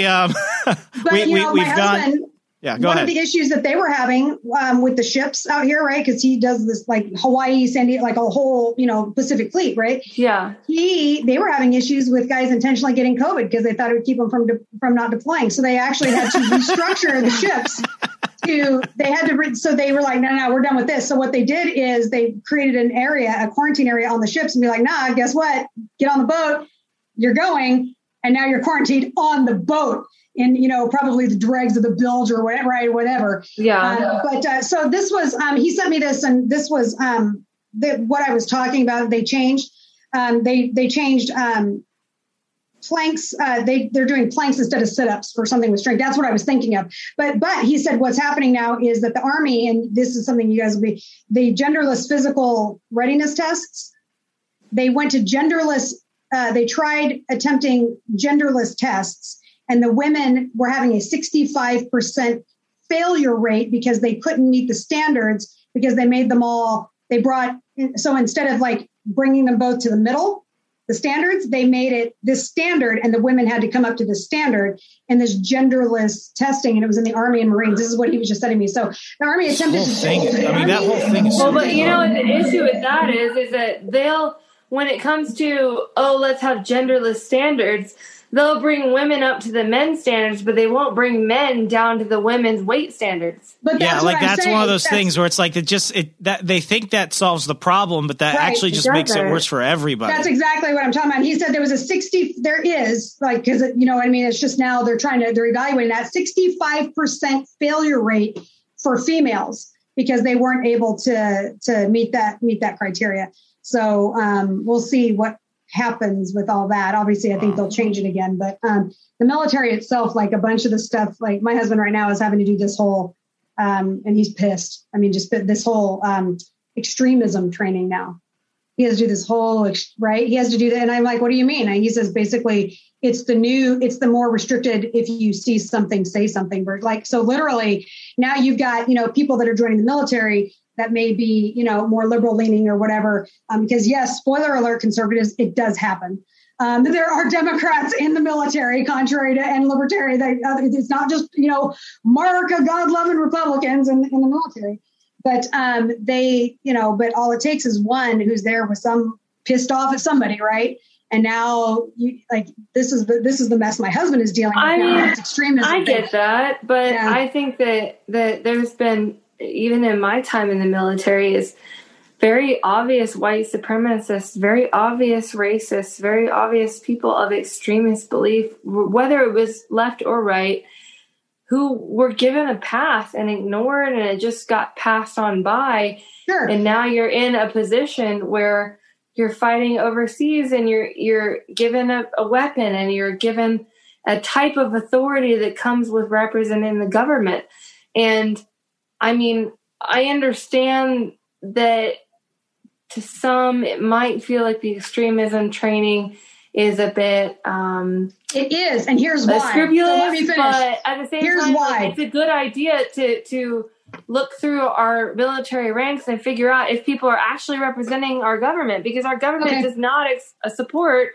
gone. Yeah, go ahead. One of the issues that they were having with the ships out here, right? Because he does this like Hawaii, San Diego, like a whole, Pacific Fleet, right? Yeah. They were having issues with guys intentionally getting COVID because they thought it would keep them from not deploying. So they actually had to restructure the ships. So they were like, no, we're done with this. So what they did is they created a quarantine area on the ships and be like, nah, guess what? Get on the boat. You're going. And now you're quarantined on the boat in, probably the dregs of the bilge or whatever, right? Whatever. Yeah. So this was, he sent me this and this was what I was talking about. They changed, they changed, planks. They're doing planks instead of sit-ups for something with strength. That's what I was thinking of. But he said what's happening now is that the Army, and this is something you guys will be, the genderless physical readiness tests. They went to genderless. They tried attempting genderless tests, and the women were having a 65% failure rate because they couldn't meet the standards because they made them all. So instead of like bringing them both to the middle. The standards, they made it this standard, and the women had to come up to the standard in this genderless testing, and it was in the Army and Marines. This is what he was just telling me. So the Army attempted that whole thing is well, but the issue with that is that when it comes to, let's have genderless standards, they'll bring women up to the men's standards, but they won't bring men down to the women's weight standards. But that's one of those things where it's like that they think that solves the problem, but that actually just makes it worse for everybody. That's exactly what I'm talking about. He said there was there is like, because it's just now they're evaluating that 65% failure rate for females because they weren't able to meet that criteria. So we'll see what happens with all that. Obviously, I think they'll change it again. But the military itself, like a bunch of the stuff, like my husband right now is having to do this whole, and he's pissed. I mean, just this whole extremism training now. He has to do this whole, right? He has to do that. And I'm like, what do you mean? And he says, basically, it's the more restricted if you see something, say something. Like, so literally now you've got, people that are joining the military that may be, more liberal leaning or whatever. Because yes, spoiler alert, conservatives, it does happen. There are Democrats in the military, contrary to and libertarian. It's not just, America, God-loving Republicans in the military. But but all it takes is one who's there with some pissed off at somebody, right? And now, this is the mess my husband is dealing with. I mean, it's extremism. I get that, but yeah. I think that there's been, even in my time in the military, is very obvious white supremacists, very obvious racists, very obvious people of extremist belief, whether it was left or right, who were given a pass and ignored, and it just got passed on by. Sure. And now you're in a position where you're fighting overseas and you're given a weapon and you're given a type of authority that comes with representing the government. And I mean, I understand that to some, it might feel like the extremism training is a bit it is, and here's why. Scrupulous, so let me finish. But at the same time, why. It's a good idea to look through our military ranks and figure out if people are actually representing our government, because our government does not support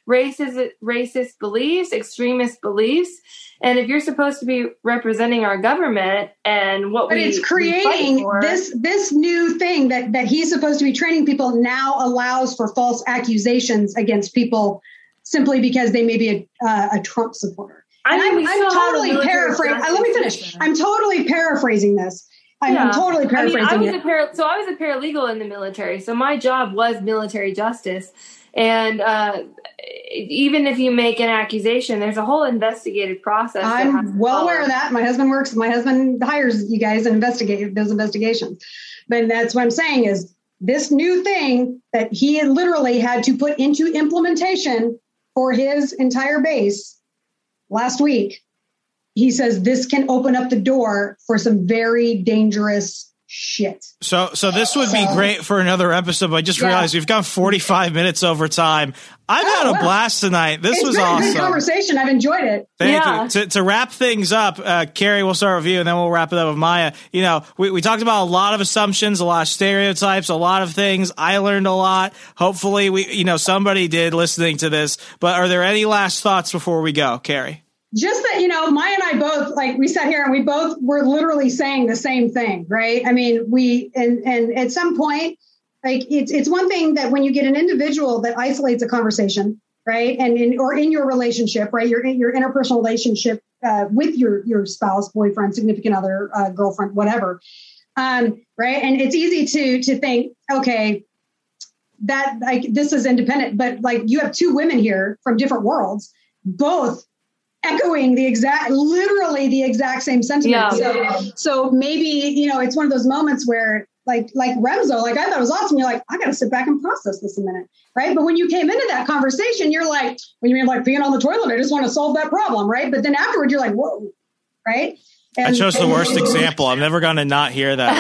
racist beliefs, extremist beliefs. And if you're supposed to be representing our government and but it's creating this new thing that he's supposed to be training people now allows for false accusations against people simply because they may be a Trump supporter. I'm totally paraphrasing. Let me finish. I'm totally paraphrasing this. I'm totally paraphrasing it. I was a paralegal in the military, so my job was military justice. And even if you make an accusation, there's a whole investigative process. I'm well aware of that. My husband hires you guys and investigate those investigations. But that's what I'm saying is this new thing that he literally had to put into implementation for his entire base last week. He says this can open up the door for some very dangerous shit. So this would be great for another episode, but I just realized we've gone 45 minutes over time. I've had a blast tonight. This was awesome. It's been a good conversation. I've enjoyed it. Thank you. To wrap things up, Carrie, we'll start with you, and then we'll wrap it up with Maya. You know, we talked about a lot of assumptions, a lot of stereotypes, a lot of things. I learned a lot. Hopefully, somebody did listening to this. But are there any last thoughts before we go, Carrie? Just that, Maya and I both, we sat here and we both were literally saying the same thing, right? I mean, and at some point, it's one thing that when you get an individual that isolates a conversation, right? And in your relationship, right? Your interpersonal relationship with your spouse, boyfriend, significant other, girlfriend, whatever, right? And it's easy to think, okay, that this is independent, but you have two women here from different worlds, both echoing literally the exact same sentiment. Yeah. So maybe, it's one of those moments where like Remzo, I thought it was awesome. You're like, I got to sit back and process this a minute. Right. But when you came into that conversation, you're like, when you're like being on the toilet, I just want to solve that problem. Right. But then afterward, you're like, whoa. Right. I chose the worst example. I'm never going to not hear that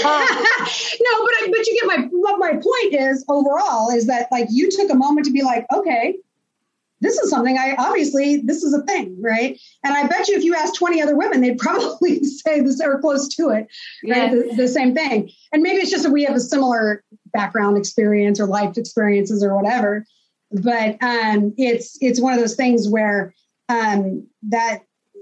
again. No, but you get my point is overall is that you took a moment to be like, okay, this is something this is a thing, right? And I bet you if you asked 20 other women, they'd probably say this or close to it, right? The same thing. And maybe it's just that we have a similar background experience or life experiences or whatever. But it's one of those things where that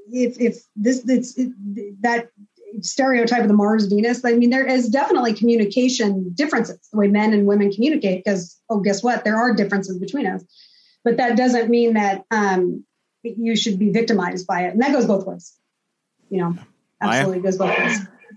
that stereotype of the Mars Venus, I mean, there is definitely communication differences, the way men and women communicate, because, guess what? There are differences between us. But that doesn't mean that you should be victimized by it. And that goes both ways. Absolutely goes both ways.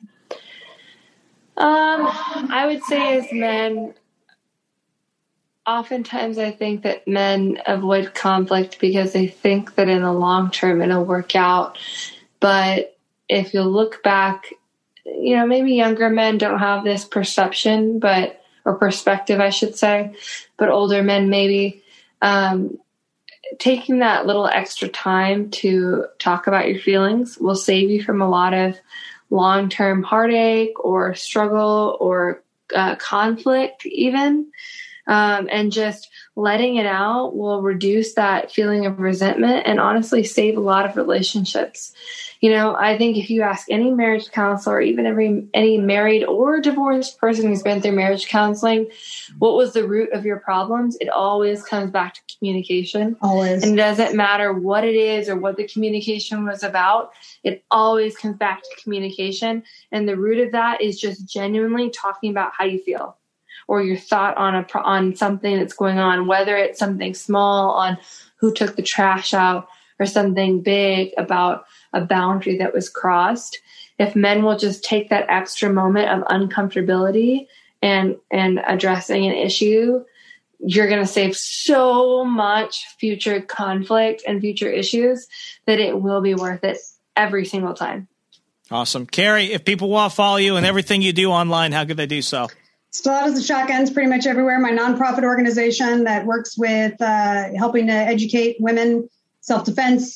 I would say as men, oftentimes I think that men avoid conflict because they think that in the long term it'll work out. But if you look back, maybe younger men don't have this perception, or perspective, I should say, but older men maybe. Taking that little extra time to talk about your feelings will save you from a lot of long-term heartache or struggle or conflict even. And just letting it out will reduce that feeling of resentment and honestly save a lot of relationships. I think if you ask any marriage counselor, or even any married or divorced person who's been through marriage counseling, what was the root of your problems? It always comes back to communication. Always. And it doesn't matter what it is or what the communication was about. It always comes back to communication. And the root of that is just genuinely talking about how you feel or your thought on something that's going on, whether it's something small on who took the trash out or something big about a boundary that was crossed. If men will just take that extra moment of uncomfortability and addressing an issue, you're going to save so much future conflict and future issues that it will be worth it every single time. Awesome. Carrie, if people want to follow you and everything you do online, how could they do so? Still Out as the Shotguns pretty much everywhere. My nonprofit organization that works with helping to educate women, self-defense,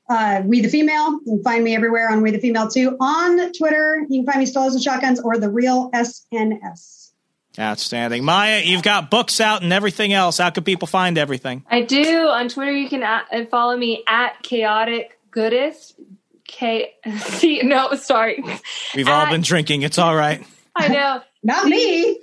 We the Female. You can find me everywhere on We the Female too. On Twitter, you can find me Stolas and Shotguns or The Real SNS. Outstanding. Maya, you've got books out and everything else. How can people find everything? I do. On Twitter, you can follow me at Chaotic Goodist. No, sorry. We've all been drinking. It's all right. I know. Not me.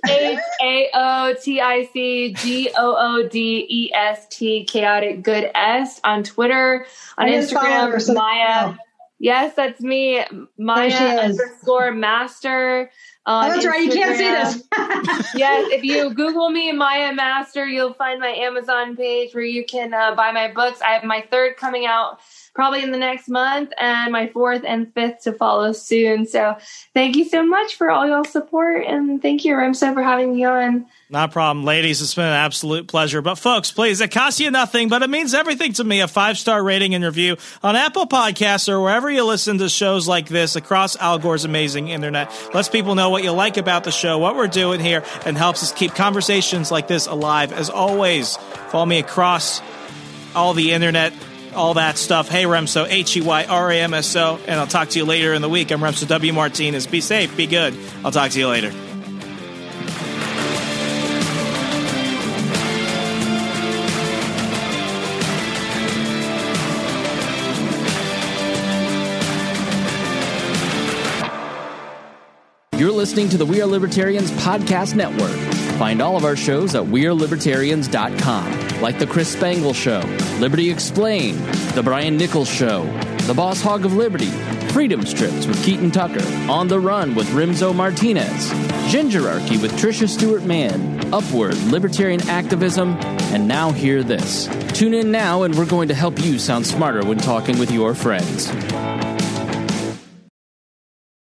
ChaoticGoodest, Chaotic Goodest on Twitter, on Instagram, Maya. Yes, that's me, Maya_Master. That's Instagram. right. You can't see this. Yes, if you Google me, Maya Master, you'll find my Amazon page where you can buy my books. I have my 3rd coming out probably in the next month, and my 4th and 5th to follow soon. So thank you so much for all y'all's support, and thank you, Remso, for having me on. Not a problem, ladies. It's been an absolute pleasure. But folks, please, it costs you nothing, but it means everything to me. A 5-star rating and review on Apple Podcasts or wherever you listen to shows like this across Al Gore's amazing internet. Lets people know what you like about the show, what we're doing here, and helps us keep conversations like this alive. As always, follow me across all the internet, all that stuff. Hey, Remso, HEYRAMSO, and I'll talk to you later in the week. I'm Remso W. Martinez. Be safe, be good. I'll talk to you later. You're listening to the We Are Libertarians Podcast Network. Find all of our shows at WeareLibertarians.com, like The Chris Spangle Show, Liberty Explained, The Brian Nichols Show, The Boss Hog of Liberty, Freedom Strips with Keaton Tucker, On the Run with Remso Martinez, Gingerarchy with Tricia Stewart-Mann, Upward, Libertarian Activism, and Now Hear This. Tune in now and we're going to help you sound smarter when talking with your friends.